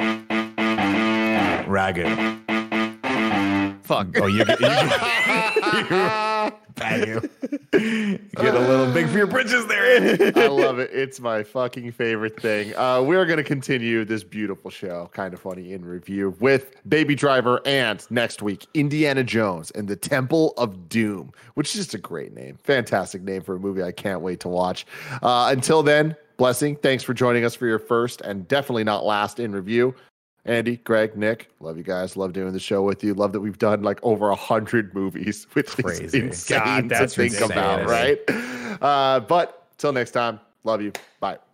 Ragu. Fuck. Oh, you get you, Bagu. Get a little big for your britches there. I love it. It's my fucking favorite thing. Uh, we're going to continue this beautiful show, Kind of Funny in Review, with Baby Driver and next week, Indiana Jones and the Temple of Doom, which is just a great name. Fantastic name for a movie I can't wait to watch. Uh, until then, Blessing, thanks for joining us for your first and definitely not last in review. Andy, Greg, Nick, love you guys. Love doing the show with you. Love that we've done like over a hundred movies, which Crazy. is insane God, to that's think ridiculous. about, right? Uh, but till next time, love you. Bye.